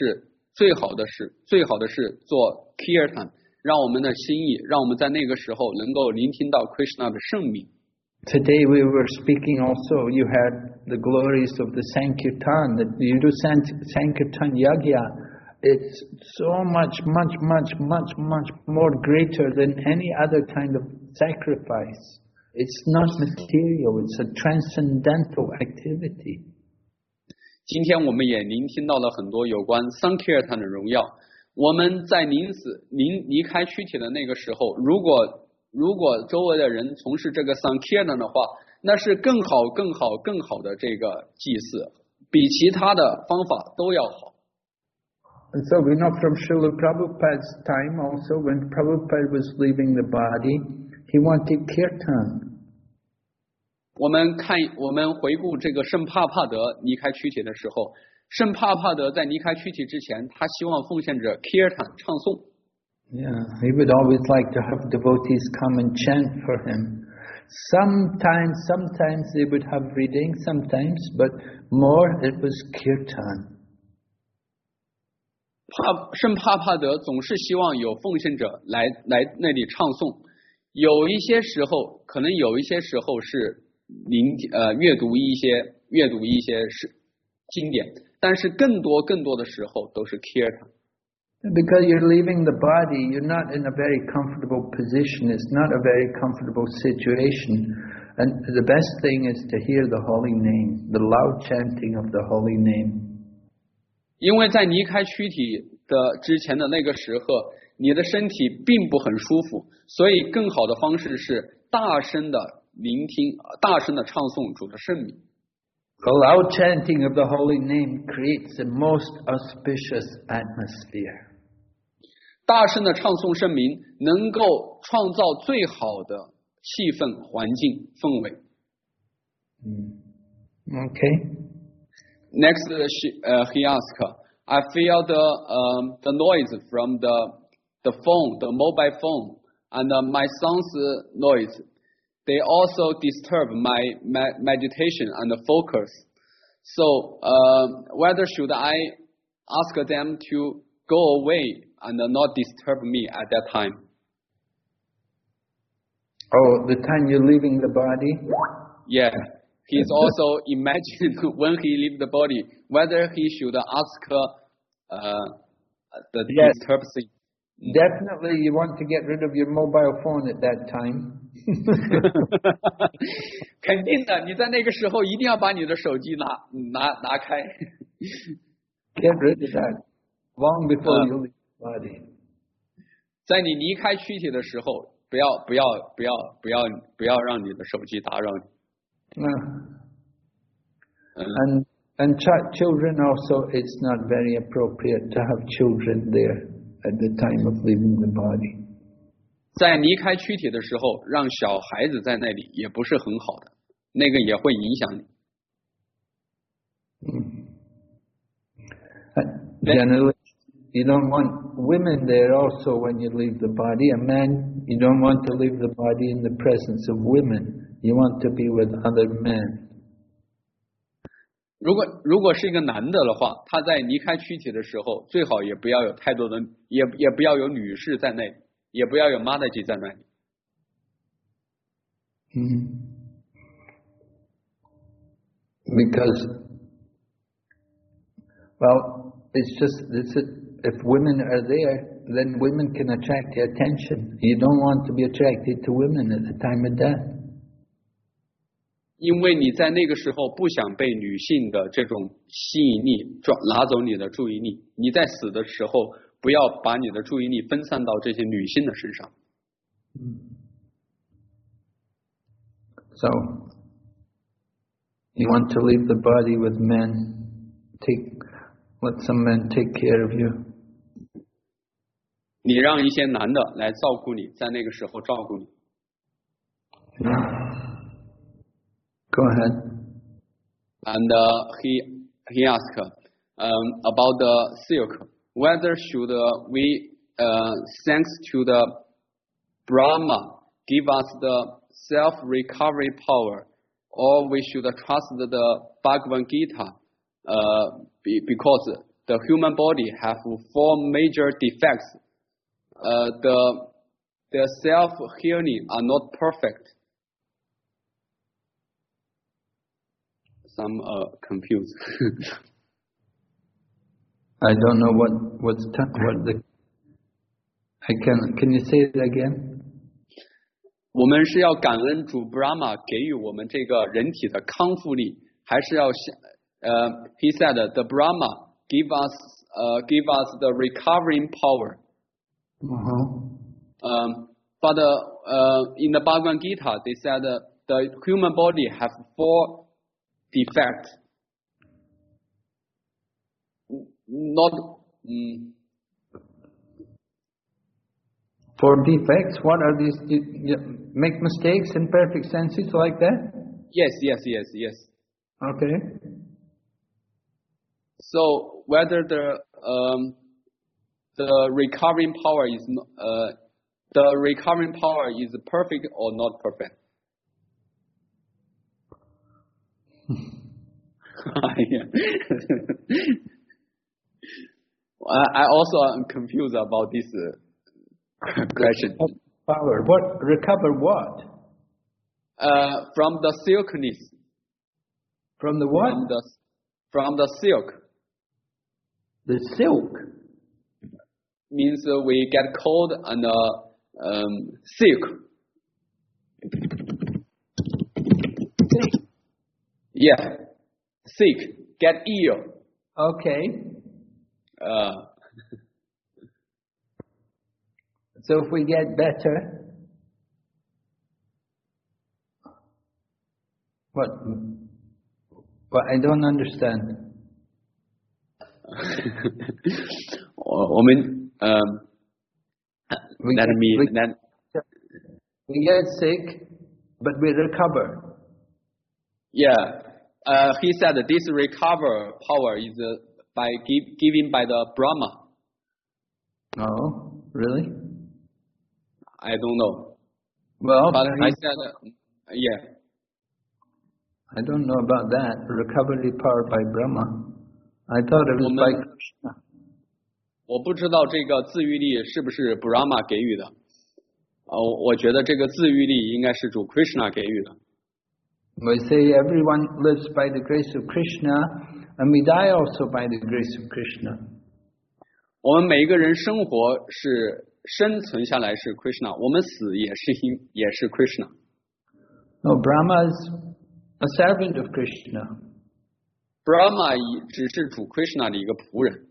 是做 kirtan， 让我们的心意，让我们在那个时候能够聆听到 Krishna 的圣名。 Today we were speaking also, you had the glories of the Sankirtan, that you do Sankirtan Yagya. It's so much more greater than any other kind of sacrifice. It's not material, it's a transcendental activity. 今天我们也聆听到了很多有关 Sankirtan 的荣耀。我们在离开躯体的那个时候，如果周围的人从事这个 Sankirtan 的话， 那是更好的这个祭祀，比其他的方法都要好。 And so we know from Srila Prabhupada's time also, when Prabhupada was leaving the body, he wanted kirtan. 我们回顾这个圣帕帕德离开躯体的时候，圣帕帕德在离开躯体之前，他希望奉献者 kirtan 唱诵。 Yeah, he would always like to have devotees come and chant for him. Sometimes they would have reading, sometimes, but more it was kirtan. 圣帕帕德总是希望有奉献者来那里唱诵，有一些时候可能有一些时候是阅读一些经典，但是更多的时候都是 kirtan。 Because you're leaving the body, you're not in a very comfortable position. It's not a very comfortable situation. And the best thing is to hear the holy name, the loud chanting of the holy name. 因为在离开躯体的之前的那个时刻，你的身体并不很舒服，所以更好的方式是大声的聆听，大声的唱诵主的圣名。 The loud chanting of the holy name creates the most auspicious atmosphere. 大声的唱诵圣名能够创造最好的气氛、环境、氛围。 Okay. Next, he asked, I feel the noise from the phone, the mobile phone, and my son's noise. They also disturb my meditation and focus. So, whether should I ask them to go away and not disturb me at that time? Oh, the time you're leaving the body? Yeah. He's also imagined when he leaves the body, whether he should ask the disturbing. Definitely you want to get rid of your mobile phone at that time. 肯定的，你在那个时候一定要把你的手机拿开。 Get rid of that long before you leave the body. 在你离开躯体的时候，不要让你的手机打扰你。 And children also, it's not very appropriate to have children there at the time of leaving the body. 在离开躯体的时候，让小孩子在那里也不是很好的，那个也会影响你。 Generally, you don't want women there also when you leave the body. A man, you don't want to leave the body in the presence of women. You want to be with other men. 如果是一个男的的话，他在离开躯体的时候，最好也不要有太多的，也不要有女士在那里，也不要有 Mataji 在那里。 Because, well, it's just if women are there, then women can attract your attention. You don't want to be attracted to women at the time of death. 因为你在那个时候不想被女性的这种吸引力拿走你的注意力，你在死的时候不要把你的注意力分散到这些女性的身上。 So, you want to leave the body with men, let some men take care of you. 你让一些男的来照顾你，在那个时候照顾你。 Go ahead. And he asked about the silk. Whether should we, thanks to the Brahma, give us the self-recovery power, or we should trust the Bhagavad Gita, because the human body have 4 major defects. The self-healing are not perfect. Some confused. I don't know what the. Can you say it again? 我们是要感恩主 Brahma 给予我们这个人体的康复力，还是要he said the Brahma give us the recovering power. But in the Bhagavad Gita they said the human body have 4 defects. Not 4 defects. What are these? Make mistakes in perfect senses like that? Yes. Okay. So whether the recovering power is perfect or not perfect. I also am confused about this question. Power. What? Recover what? From the silkness. From the what? From the silk. The silk. Means we get cold and silk. Yeah, sick, get ill. Okay. So if we get better, what? But I don't understand. 我们 we get sick, but we recover. Yeah, he said that this recover power is given by the Brahma. Oh, really? I don't know. Well, but he said, yeah. I don't know about that. Recovery power by Brahma. I thought it was by Krishna. 我不知道这个自愈力是不是 Brahma 给予的。我觉得这个自愈力应该是主 Krishna 给予的。 We say everyone lives by the grace of Krishna, and we die also by the grace of Krishna. 我们每一个人生活是生存下来是 Krishna， 我们死也是 Krishna。 No, Brahma is a servant of Krishna. Brahma 只是主 Krishna 的一个仆人。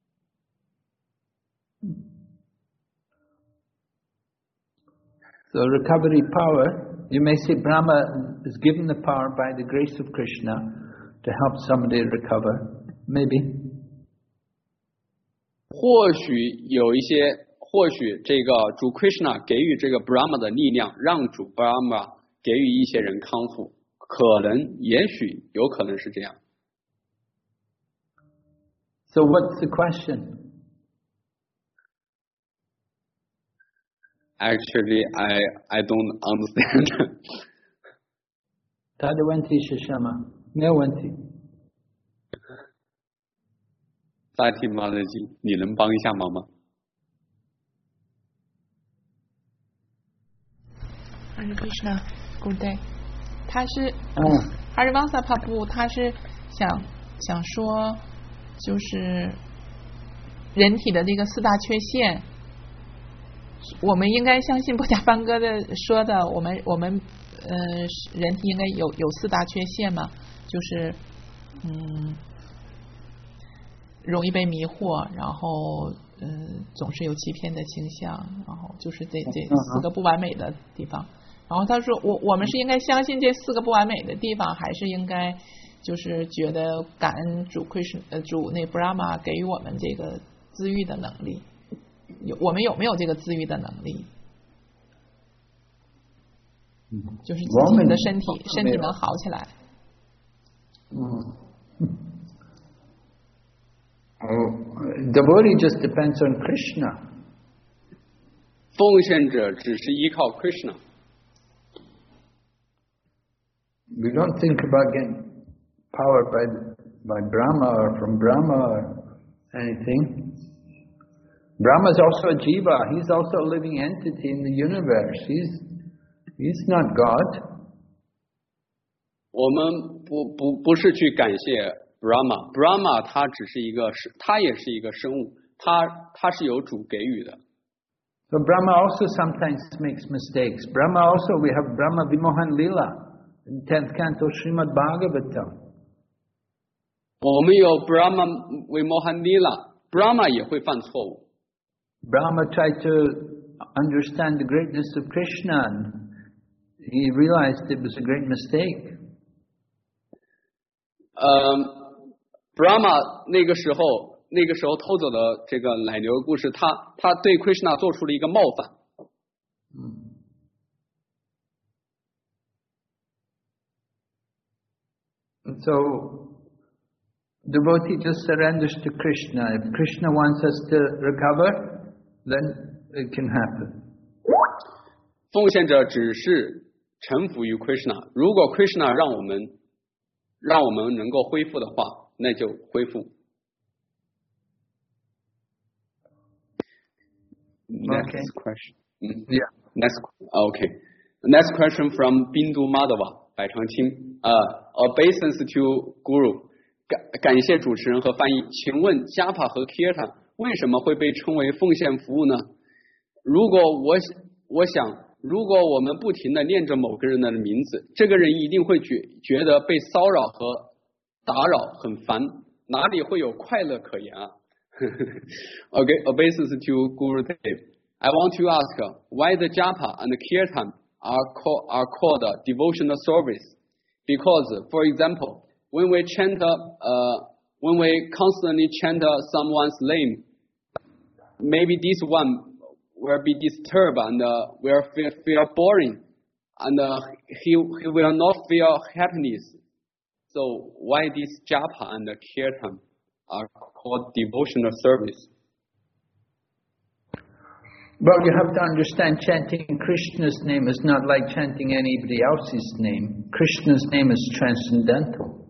So recovery power, you may say Brahma is given the power by the grace of Krishna to help somebody recover. Maybe. 或许这个主 Krishna 给予这个 Brahma 的力量，让主 Brahma 给予一些人康复，也许有可能是这样。 So what's the question? Actually, I don't understand. 他的问题是什么？没有问题。 Fatima Mataji， 你能帮一下忙吗 ？Hare Krishna, good day。他是Hare Vansa Prabhu，他是想说，就是人体的这个4大缺陷。我们应该相信波迦班哥的说的，我们人体应该有4大缺陷嘛，就是容易被迷惑，然后总是有欺骗的倾向，然后就是这4个不完美的地方。然后他说我们是应该相信这4个不完美的地方，还是应该就是觉得感恩主主那 Brahma 给予我们这个自愈的能力？我们有没有这个自愈的能力？就是自己的身体能好起来。 Devotee just depends on Krishna. 奉献者只是依靠 Krishna. We don't think about getting power by Brahma or from Brahma or anything. Brahma is also a jiva. He's also a living entity in the universe. He's not God. 我们不是去感谢 Brahma 他也是一个生物，他是有主给予的。 So Brahma also sometimes makes mistakes. Brahma also, we have Brahma Vimohan Lila in 10th canto Srimad Bhagavatam. 我们有 Brahma Vimohan Lila, Brahma 也会犯错误。 Brahma tried to understand the greatness of Krishna, and he realized it was a great mistake. Brahma 那个时候偷走了这个奶牛的故事，他对 Krishna 做出了一个冒犯。 So, devotee just surrenders to Krishna. If Krishna wants us to recover, then it can happen. 奉献者只是臣服于 Krishna， 如果 Krishna 让我们能够恢复的话，那就恢复。Next question. Yeah. Next question from Bindu Madhava 百长青。Obeisance to Guru. 感谢主持人和翻译。请问 Japa 和 Kirtan 为什么会被称为奉献服务呢？如果我想，如果我们不停地念着某个人的名字，这个人一定会觉得被骚扰和打扰很烦，哪里会有快乐可言啊？Okay, obeisance to Guru Dev. I want to ask why the Japa and the Kirtan are called devotional service. Because, for example, when we constantly chant someone's name, maybe this one will be disturbed and will feel boring, and he will not feel happiness. So why this Japa and the Kirtan are called devotional service? Well, you have to understand, chanting Krishna's name is not like chanting anybody else's name. Krishna's name is transcendental.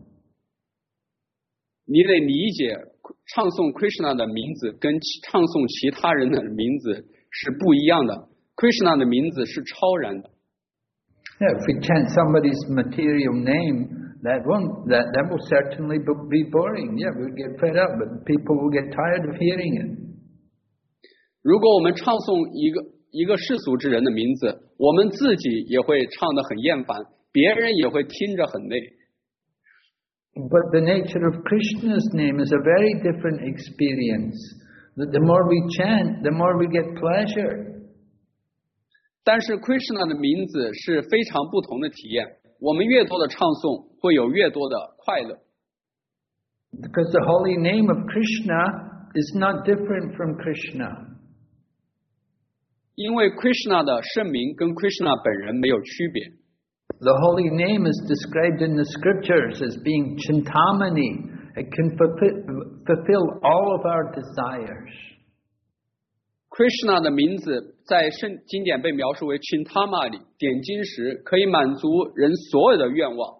你得理解唱诵 Krishna 的名字跟唱诵其他人的名字是不一样的。Krishna 的名字是超然的。 Yeah, if we chant somebody's material name, that will certainly be boring. Yeah, we'll get fed up, but people will get tired of hearing it. 如果我们唱诵一个世俗之人的名字，我们自己也会唱得很厌烦，别人也会听着很累。 But the nature of Krishna's name is a very different experience. The more we chant, the more we get pleasure. 但是 Krishna 的名字是非常不同的体验，我们越多的唱诵，会有越多的快乐。 Because the holy name of Krishna is not different from Krishna. 因为 Krishna 的圣名跟 Krishna 本人没有区别。 The holy name is described in the scriptures as being Chintamani. It can fulfill all of our desires. Krishna 的名字在经典被描述为 Chintamani， 点睛时可以满足人所有的愿望。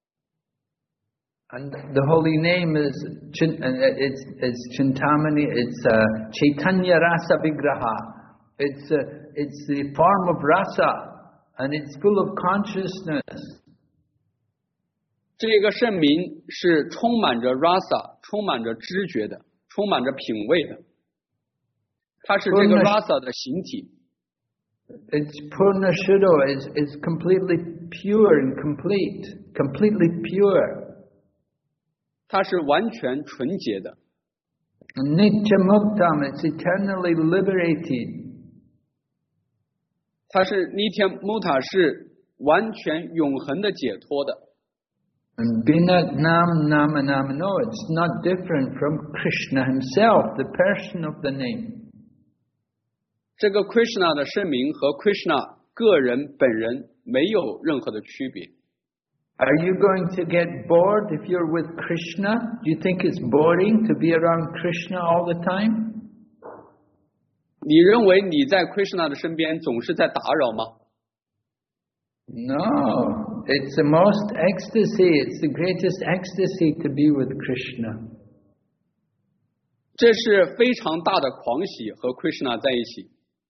And the holy name is it's Chintamani. It's Chaitanya Rasa Vigraha. It's the form of rasa, and it's full of consciousness. 这个圣名是充满着 rasa， 充满着知觉的，充满着品味的。它是这个 rasa 的形体。 It's Purna Shuddha is completely pure and completely pure. 它是完全纯洁的。 Nitya Muktam, it's eternally liberated. 它是 Nitya Mukta， 是完全永恒的解脱的。 And Binat Nam Nama Nama, no, it's not different from Krishna himself, the person of the name. 这个 Krishna 的圣名和 Krishna 个人本人没有任何的区别。 Are you going to get bored if you're with Krishna? Do you think it's boring to be around Krishna all the time? 你认为你在 Krishna 的身边总是在打扰吗？ No, it's the most ecstasy. It's the greatest ecstasy to be with Krishna. 这是非常大的狂喜和 Krishna 在一起。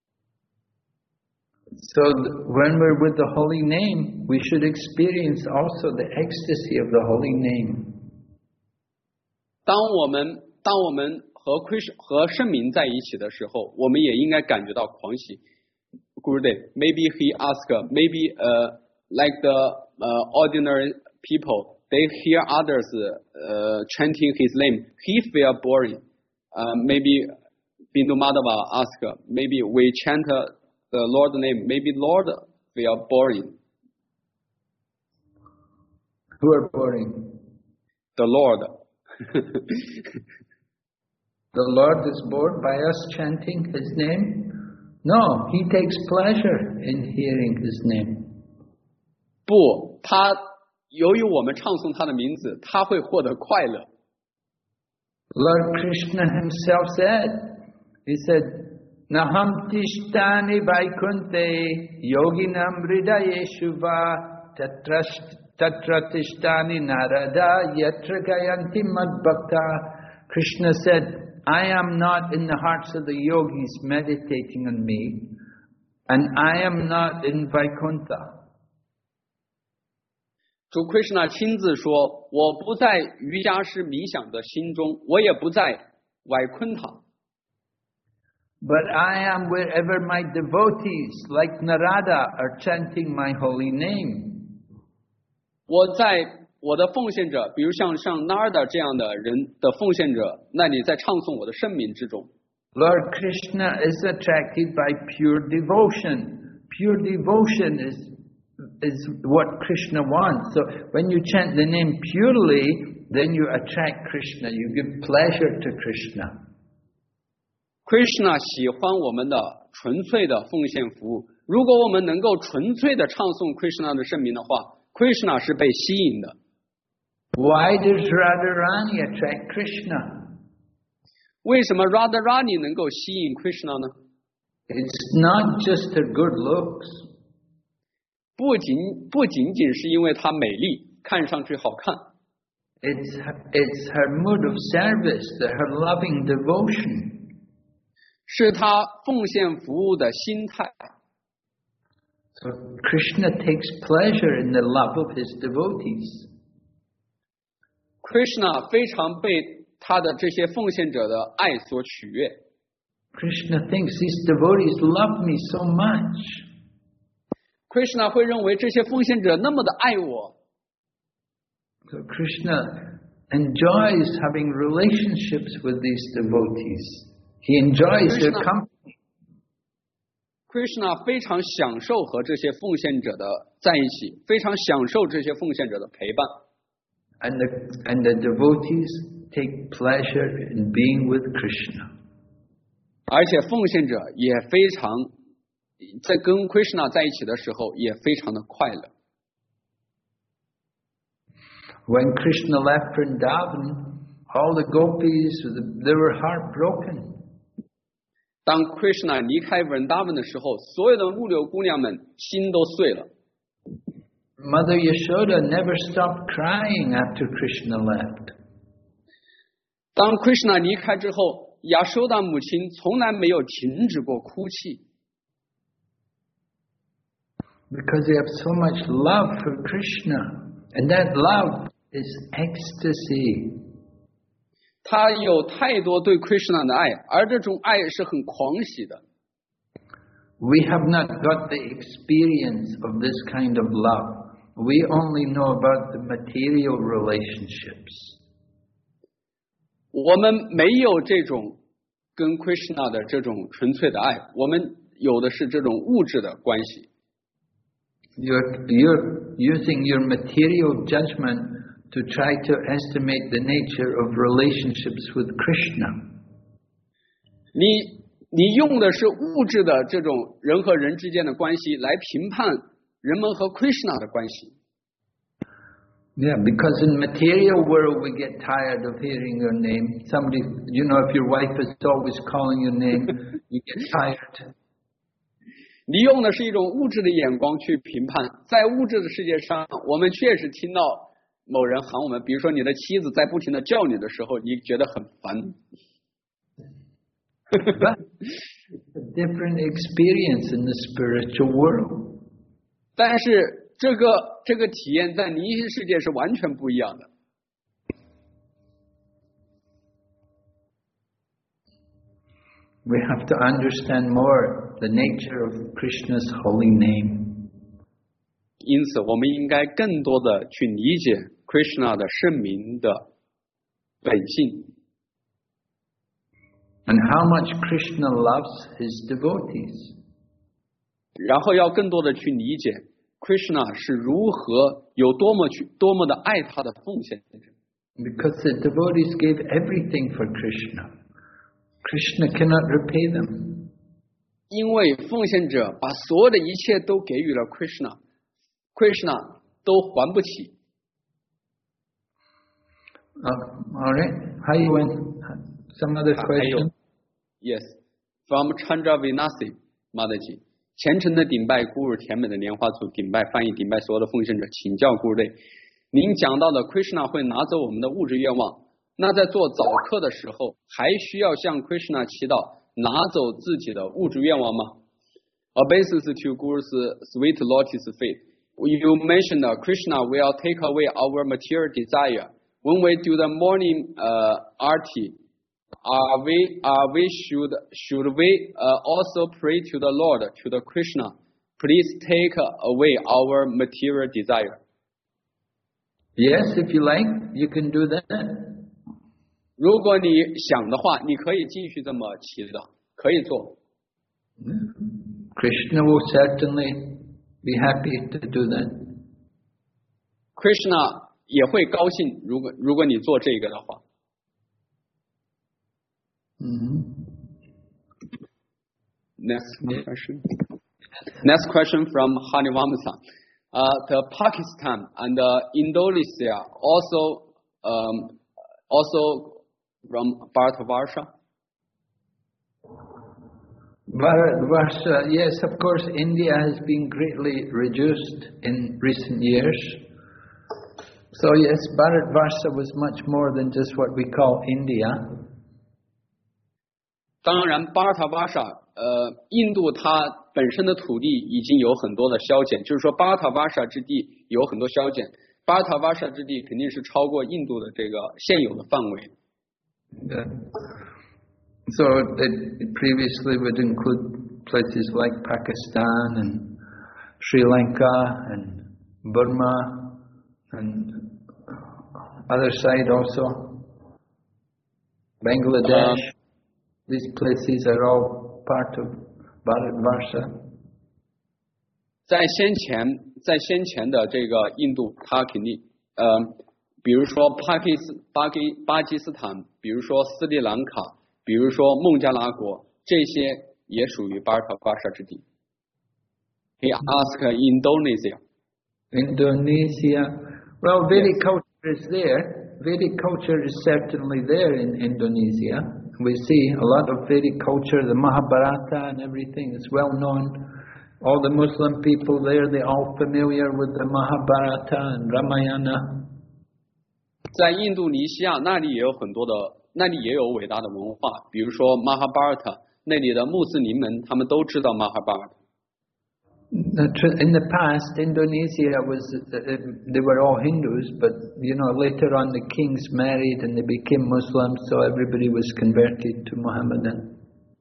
So when we're with the holy name, we should experience also the ecstasy of the holy name. 当我们和圣名在一起的时候，我们也应该感觉到狂喜。Gurudev, maybe he asked, maybe like the ordinary people, they hear others chanting his name, he feel boring. Maybe Bindu Madhava asked, maybe we chant the Lord's name, maybe Lord feel boring. Who are boring? The Lord. The Lord is bored by us chanting His name? No, He takes pleasure in hearing His name. 不，他由于我们唱诵他的名字，他会获得快乐。 Lord Krishna Himself He said, Naham tishtani vaikunte yoginam hridayeshu va tatra tishtani narada yatra gayanti madbhakta. Krishna said, I am not in the hearts of the yogis meditating on me, and I am not in Vaikuntha. 主 Krishna 亲自说，我不在瑜伽师冥想的心中，我也不在外昆塔。 But I am wherever my devotees, like Narada, are chanting my holy name. 我在我的奉献者，比如像Narada 这样的人的奉献者，那你在唱诵我的圣名之中。 Lord Krishna is attracted by pure devotion. Pure devotion is what Krishna wants. So when you chant the name purely, then you attract Krishna. You give pleasure to Krishna. Krishna 喜欢我们的纯粹的奉献服务。如果我们能够纯粹的唱诵 Krishna 的圣名的话， Krishna 是被吸引的。 Why does Radharani attract Krishna? 为什么 Radharani 能够吸引 Krishna 呢？ It's not just her good looks. 不仅仅是因为她美丽，看上去好看。 It's her mood of service, her loving devotion. 是她奉献服务的心态。 So Krishna takes pleasure in the love of his devotees. Krishna 非常被他的这些奉献者的爱所取悦。 Krishna thinks these devotees love me so much. Krishna 会认为这些奉献者那么的爱我。 So Krishna enjoys having relationships with these devotees. He enjoys their company. Krishna 非常享受和这些奉献者的在一起，非常享受这些奉献者的陪伴。 And the devotees take pleasure in being with Krishna. 而且奉献者也非常在跟 Krishna 在一起的时候也非常的快乐。 When Krishna left Vrindavan, all the gopis, they were heartbroken. 当 Krishna 离开 Vrindavan 的时候，所有的木柳姑娘们心都碎了。 Mother Yashoda never stopped crying after Krishna left. 当 Krishna 离开之后，亚修达母亲从来没有停止过哭泣。 Because they have so much love for Krishna, and that love is ecstasy. 他有太多对 Krishna 的爱，而这种爱是很狂喜的。 We have not got the experience of this kind of love. We only know about the material relationships. 我们没有这种跟 Krishna 的这种纯粹的爱，我们有的是这种物质的关系。 You're using your material judgment to try to estimate the nature of relationships with Krishna. 你用的是物质的这种人和人之间的关系来评判人们和 Krishna 的关系。 Yeah, because in material world we get tired of hearing your name. Somebody, if your wife is always calling your name, you get tired. 你用的是一种物质的眼光去评判，在物质的世界上，我们确实听到某人喊我们，比如说你的妻子在不停的叫你的时候，你觉得很烦。 But it's a different experience in the spiritual world. 但是这个体验在灵性世界是完全不一样的。 We have to understand more the nature of Krishna's holy name. 因此，我们应该更多的去理解 Krishna 的圣名的本性。 And how much Krishna loves his devotees. 然后要更多的去理解 Krishna 是如何有多么的爱他的奉献者。 Because the devotees gave everything for Krishna. Krishna cannot repay them. 因为奉献者把所有的一切都给予了 Krishna 都还不起。 All right. How you went? Some other question? Yes. From Chandra Vinasi Mataji. 虔诚的顶拜孤日甜美的莲花组，顶拜翻译，顶拜所有的奉献者，请教孤日类。您讲到的 Krishna 会拿走我们的物质愿望，那在做早课的时候，还需要向 Krishna 祈祷拿走自己的物质愿望吗 ？Obeisance to Guru's sweet lotus feet. You mentioned that Krishna will take away our material desire. When we do the morning arti, should we also pray to the Lord, to the Krishna, please take away our material desire? Yes, if you like, you can do that. 如果你想的话，你可以继续这么祈祷，可以做。 Krishna will certainly be happy to do that. Krishna 也会高兴，如果你做这个的话。Next question from Hanivamasa. The Pakistan and Indonesia also from Bharatavarsha? Bharatvarsha, yes, of course, India has been greatly reduced in recent years. So yes, Bharatvarsha was much more than just what we call India. 当然，巴尔塔瓦沙，印度它本身的土地已经有很多的削减，就是说巴尔塔瓦沙之地有很多削减，巴尔塔瓦沙之地肯定是超过印度的这个现有的范围。 So it previously would include places like Pakistan and Sri Lanka and Burma and other side also, Bangladesh. These places are all part of Bharatvarsha. 在先前的这个印度，它肯定比如说巴基斯坦，比如说斯里兰卡，比如说孟加拉国，这些也属于巴尔塔瓦沙之地。He asked Indonesia. Indonesia. Well, Vedic culture is there. Vedic culture is certainly there in Indonesia. We see a lot of Vedic culture, the Mahabharata and everything is well known. All the Muslim people there, they're all familiar with the Mahabharata and Ramayana. 在印度尼西亚那里也有伟大的文化，比如说 Mahabharata， 那里的穆斯林们他们都知道 Mahabharata。 In the past, Indonesia was, they were all Hindus, but later on the kings married and they became Muslims, so everybody was converted to Mohammedan.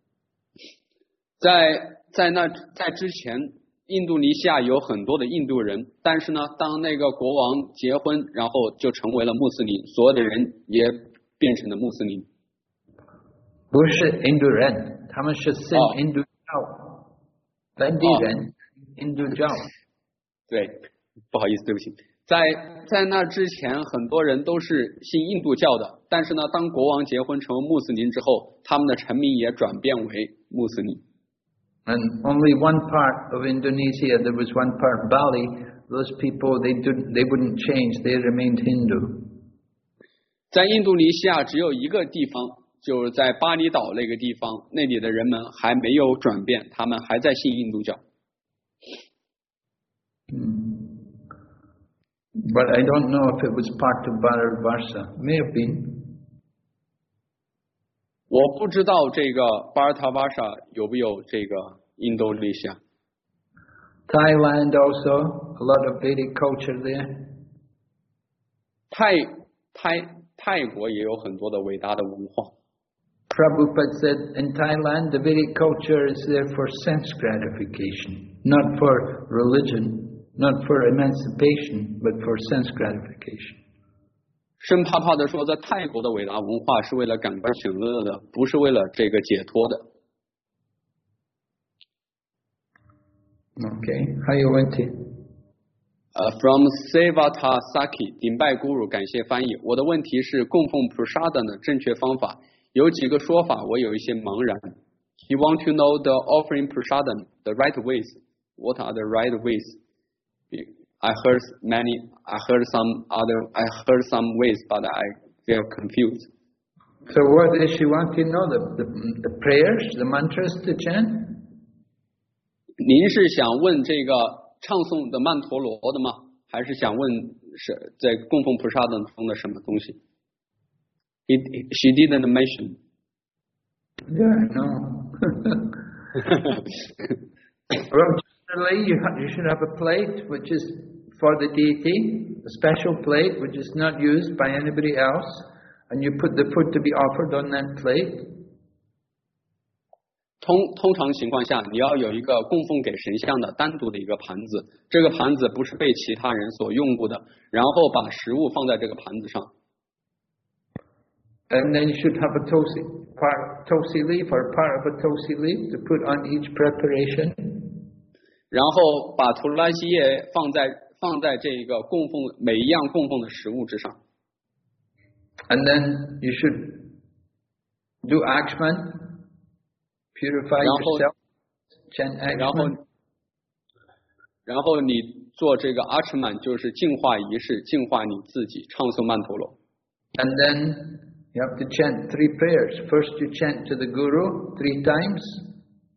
在之前，印度尼西亚有很多的印度人，但是呢，当那个国王结婚，然后就成为了穆斯林，所有的人也变成了穆斯林。 不是印度人，他们是信印度教，本地人。印度教， 对，不好意思，对不起。在那之前，很多人都是信印度教的，但是呢，当国王结婚成为穆斯林之后，他们的臣民也转变为穆斯林。 And only one part of Indonesia, there was one part Bali. Those people, they wouldn't change. They remained Hindu. 在印度尼西亚只有一个地方，就是在巴厘岛那个地方，那里的人们还没有转变，他们还在信印度教。 But I don't know if it was part of Bharatvarsha. May have been. 我不知道这个巴尔塔瓦沙有没有这个印度尼西亚。 Thailand also, a lot of Vedic culture there. 泰国也有很多的伟大的文化。 Prabhupada said in Thailand, the Vedic culture is there for sense gratification, not for religion. Not for emancipation, but for sense gratification. 圣帕帕的说，在泰国的伟大文化是为了感官享乐的，不是为了这个解脱的。 Okay, 还有问题？ From Sevata Saki 顶拜 Guru 感谢翻译。我的问题是供奉 Prasada 的正确方法，有几个说法我有一些茫然。You want to know the offering Prasada, the right ways. What are the right ways? I heard some ways, but I feel confused. So what does she want to know? The prayers, the mantras to chant? 您是想问这个唱诵的曼陀罗的吗？还是想问是在供奉菩萨中的什么东西 ？She didn't mention. Yeah, no. Well, generally, you should have a plate which is for the deity, a special plate which is not used by anybody else, and you put the food to be offered on that plate. 通常情况下，你要有一个供奉给神像的单独的一个盘子，这个盘子不是被其他人所用过的，然后把食物放在这个盘子上。 And then you should have a tosi leaf or part of a tosi leaf to put on each preparation. 然后把图拉西叶放在这个供奉每一样供奉的食物之上。 And then you should do Achman, purify yourself, chant Achman. 然后你做这个阿什曼，就是净化仪式，净化你自己，唱诵曼陀罗。 And then you have to chant 3 prayers. First you chant to the Guru 3 times.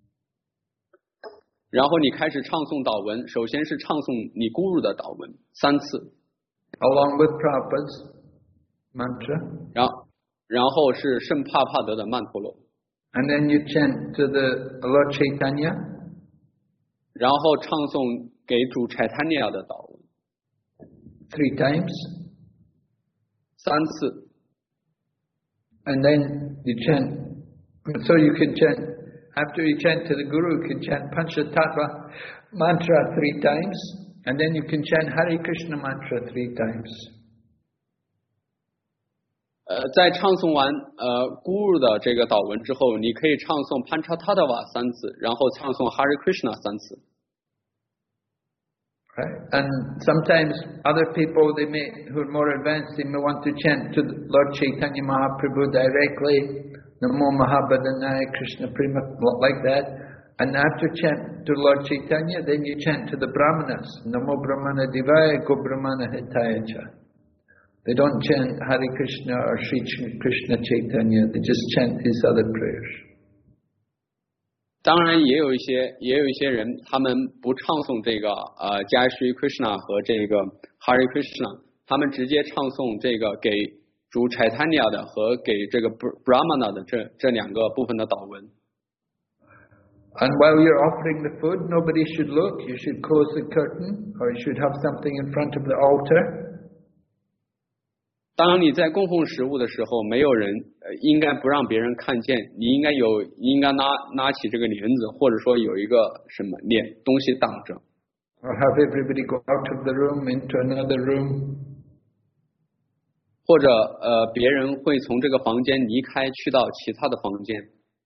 然后你开始唱诵祷文，首先是唱诵你咕噜的祷文3次 ，along with Prabhupada's mantra. 然后是圣帕帕德的曼陀罗。 And then you chant to the Lord Chaitanya. 然后唱诵给主柴坦尼亚的祷文 3 times. 3次。 And then you chant, so you can chant. After you chant to the Guru, you can chant Panchatattva mantra 3 times, and then you can chant Hare Krishna mantra 3 times. 在唱诵完Guru 的这个祷文之后，你可以唱诵 Panchatattva 3次，然后唱诵 Hare Krishna 3次。 Right? And sometimes other people, who are more advanced, they may want to chant to Lord Chaitanya Mahaprabhu directly. Namo Mahabhadanaya Krishna Prema, like that. And after chant to Lord Chaitanya, then you chant to the Brahmanas. Namo Brahmana Divaya Go Brahmana Hitaya Cha. They don't chant Hare Krishna or Sri Krishna Chaitanya. They just chant his other prayers. 当然也有一些人，他们不唱诵这个Jai Shri Krishna 和这个 Hare Krishna， 他们直接唱诵这个给主 Chaitanya 的和给这个 Brahmana 的这2个部分的祷文。 And while you're offering the food, nobody should look. You should close the curtain, or you should have something in front of the altar. 当你在供奉食物的时候，没有人应该不让别人看见，你应该拿起这个帘子，或者说有一个什么东西挡着。 Or have everybody go out of the room into another room. 或者别人会从这个房间离开，去到其他的房间。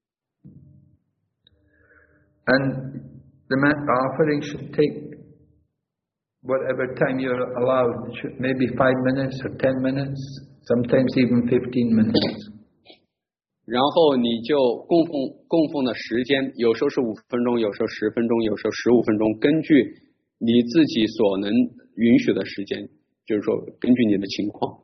And the offering should take whatever time you're allowed. Maybe 5 minutes or 10 minutes, sometimes even 15 minutes. 然后你就供奉的时间，有时候是5分钟，有时候10分钟，有时候15分钟，根据你自己所能允许的时间，就是说根据你的情况。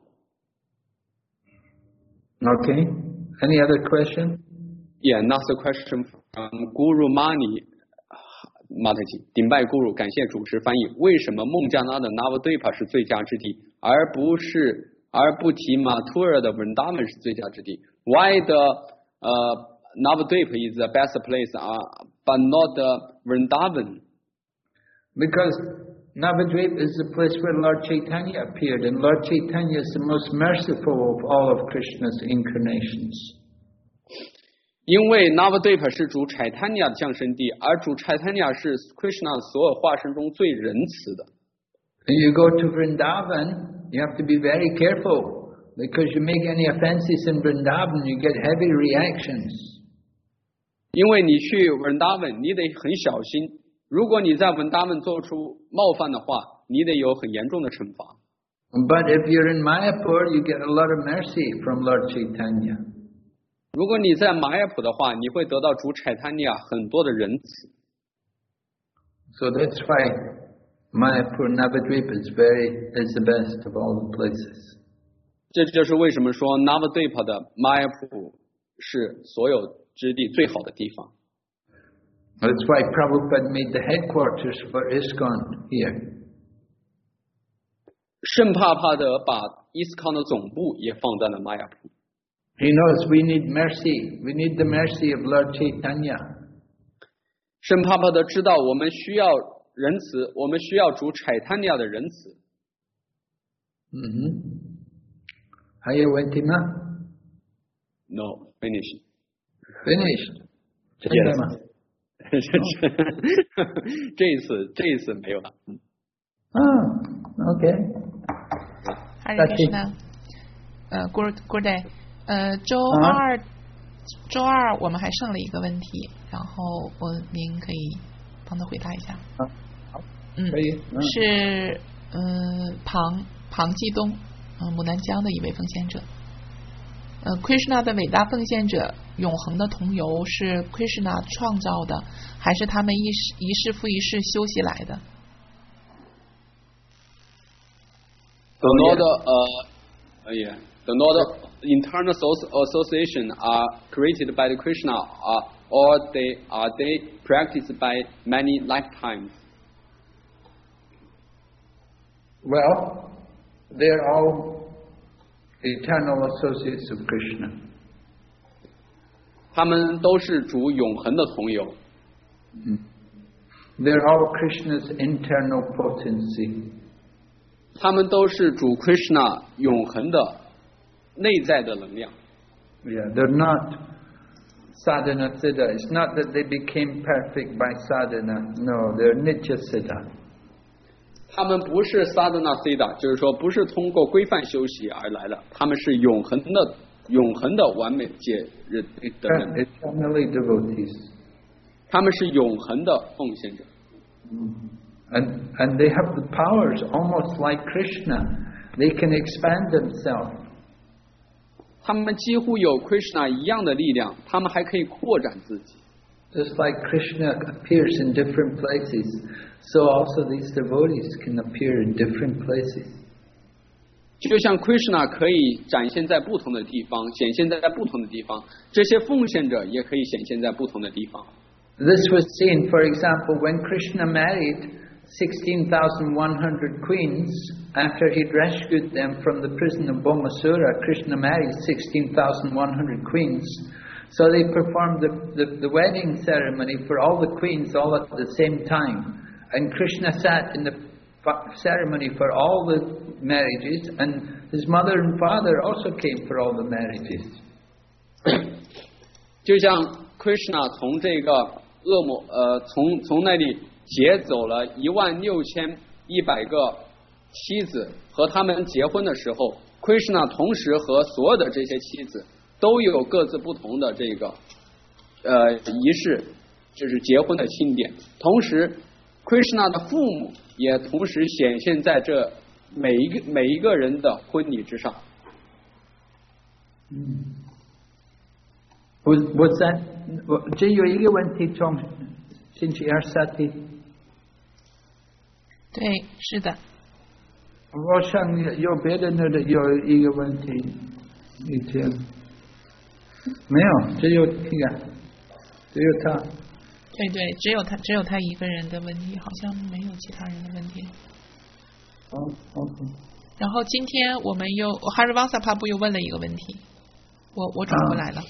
Okay. Any other question? Yeah, another question from Guru Mani Mataji. 顶拜 Guru， 感谢主持翻译。为什么孟加拉的 Navadvipa 是最佳之地，而不提 Mathura 的 Vrindavan 是最佳之地 ？Why the Navadvipa is the best place, but not the Vrindavan? Because Navadvipa is the place where Lord Chaitanya appeared, and Lord Chaitanya is the most merciful of all of Krishna's incarnations. 因为 Navadvipa 是主 Chaitanya 的降生地，而主 Chaitanya 是 Krishna 所有化身中最仁慈的。 When you go to Vrindavan, you have to be very careful, because you make any offenses in Vrindavan, you get heavy reactions. 因为你去 Vrindavan， 你得很小心。如果你在 Vrindavan 做出冒犯的话， 你得有很严重的惩罚。 But if you're in Mayapur, you get a lot of mercy from Lord Chaitanya. 如果你在玛雅普的话，你会得到主柴坦尼亚很多的仁慈。 So that's why Mayapur Navadvipa is the best of all the places. 这就是为什么说 Navadvipa 的玛雅普是所有之地最好的地方。 That's why Prabhupada made the headquarters for ISKCON here. 圣帕帕德把伊斯康的总部也放在了玛雅普。 He knows we need mercy. We need the mercy of Lord Chaitanya. 圣帕帕德知道我们需要仁慈，我们需要主柴坦尼亚的仁慈。 还有问题吗？ No, finish. Finished. 真的吗？ 这一次没有了。 OK. Hare Krishna. Good day. 周二我们还剩了一个问题，然后您可以帮他回答一下。 好，可以。 是庞继东，牡丹江的一位奉献者。Krishna 的伟大奉献者，永恒的同游是 Krishna 创造的，还是他们一世复一世修习来的？ The Lord internal association are created by the Krishna, or are they practiced by many lifetimes? Well, they're all eternal associates of Krishna. 他们都是主永恒的同游。 They're all Krishna's internal potency. 他们都是主 Krishna 永恒的内在的能量。 Yeah, they're not sadhana siddha. It's not that they became perfect by sadhana. No, they're nitya siddha. 他们不是 sadhana siddha， 就是说不是通过规范修习而来的，他们是永恒的完美解的人。 Eternally devotees. 他们是永恒的奉献者。 And they have the powers almost like Krishna. They can expand themselves. 他们几乎有 Krishna 一样的力量，他们还可以扩展自己。 Just like Krishna appears in different places, so also these devotees can appear in different places. 就像 Krishna 可以展现在不同的地方，显现在不同的地方，这些奉献者也可以显现在不同的地方。 This was seen, for example, when Krishna married 16,100 queens. After he'd rescued them from the prison of Bhaumasura, Krishna married 16,100 queens. So they performed the wedding ceremony for all the queens all at the same time. And Krishna sat in the ceremony for all the marriages, and his mother and father also came for all the marriages. 就像 Krishna 从这个恶魔从那里劫走了16100个妻子，和他们结婚的时候 ，Krishna 同时和所有的这些妻子都有各自不同的这个仪式，就是结婚的庆典。同时 ，Krishna 的父母也同时显现在这每一个人的婚礼之上。 Was that？ 这有一个问题从星期二Sati。 对，是的。 我想有别的有一个问题，以前没有，只有一个，只有他。 对，只有他一个人的问题，好像没有其他人的问题。 OK。 然后今天我们又Harivansa Prabhu又问了一个问题，我转过来了。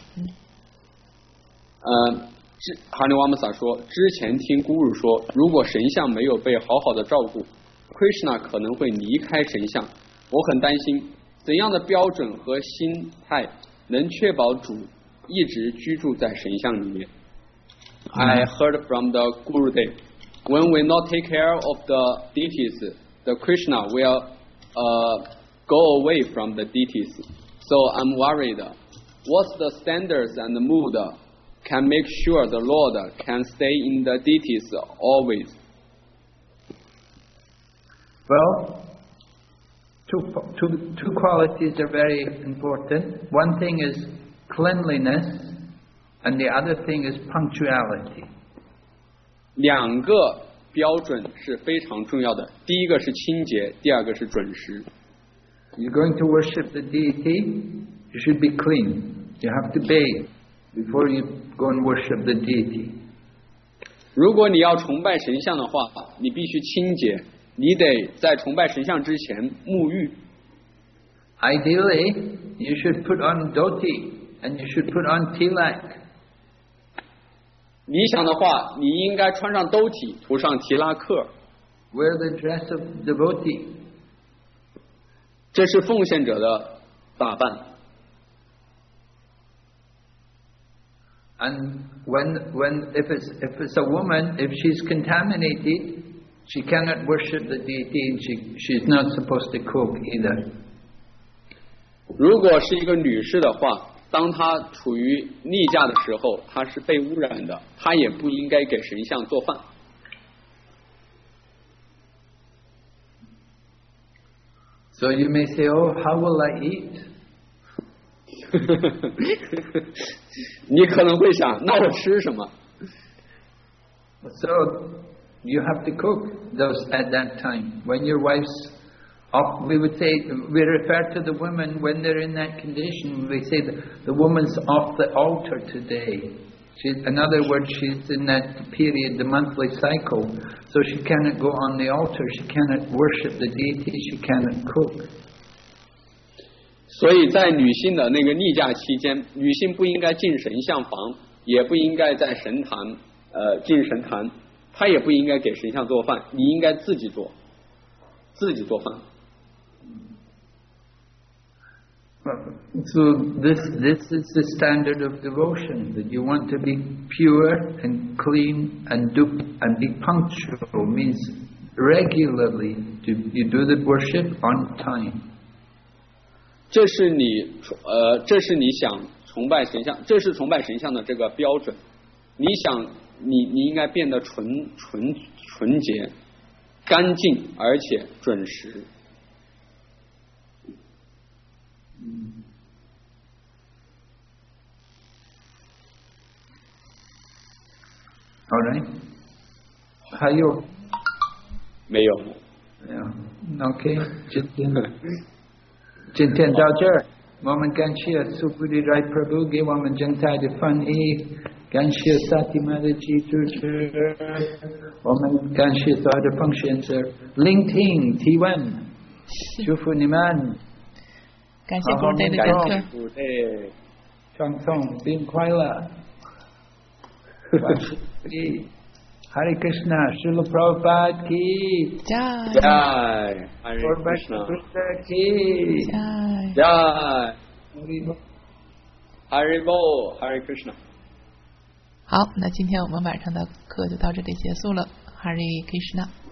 哈尼瓦姆萨说，之前听咕噜说，如果神像没有被好好的照顾 ，Krishna 可能会离开神像。我很担心，怎样的标准和心态能确保主一直居住在神像里面？I heard from the Guru Dev, when we not take care of the deities, the Krishna will go away from the deities. So I'm worried. What's the standards and the mood can make sure the Lord can stay in the deities always? Well, two qualities are very important. One thing is cleanliness, and the other thing is punctuality. 2个标准是非常重要的，第一个是清洁，第二个是准时。 You're going to worship the deity, you should be clean. You have to bathe before you go and worship the deity. 如果你要崇拜神像的话，你必须清洁，你得在崇拜神像之前沐浴。 Ideally, you should put on dhoti and you should put on tilak. 理想的话，你应该穿上兜体，涂上提拉克。 Wear the dress of devotee. 这是奉献者的打扮。 And if it's a woman, if she's contaminated, she cannot worship the deity and she's not supposed to cook either. 如果是一个女士的话，当她处于逆嫁的时候，她是被污染的，她也不应该给神像做饭。 So you may say, oh, how will I eat? 你可能会想，那我吃什么？ So you have to cook those at that time. When your wife's up, we refer to the women when they're in that condition. We say the woman's off the altar today. In other words, she's in that period, the monthly cycle, so she cannot go on the altar, she cannot worship the deity, she cannot cook. 所以在女性的那个逆嫁期间，女性不应该进神像房，也不应该在神坛进神坛，她也不应该给神像做饭，你应该自己做饭。 So this is the standard of devotion, that you want to be pure and clean and be punctual, means regularly you do the worship on time. 这是你想崇拜神像，这是崇拜神像的这个标准。你应该变得纯洁、干净，而且准时。 All right. 还有？ 没有。 OK， 今天到这儿，我们感谢苏布里来 Prabhu 给我们精彩的翻译，感谢萨提玛的基主持，我们感谢所有的奉献者聆听提问，祝福你们。 感谢布袋的讲课， 放松并快乐。Hare Krishna, Srila Prabhupada ki Jai, Hare Krishna ki Jai, Hare Bol, Hare Krishna。 好，那今天我们晚上的课就到这里结束了。Hare Krishna。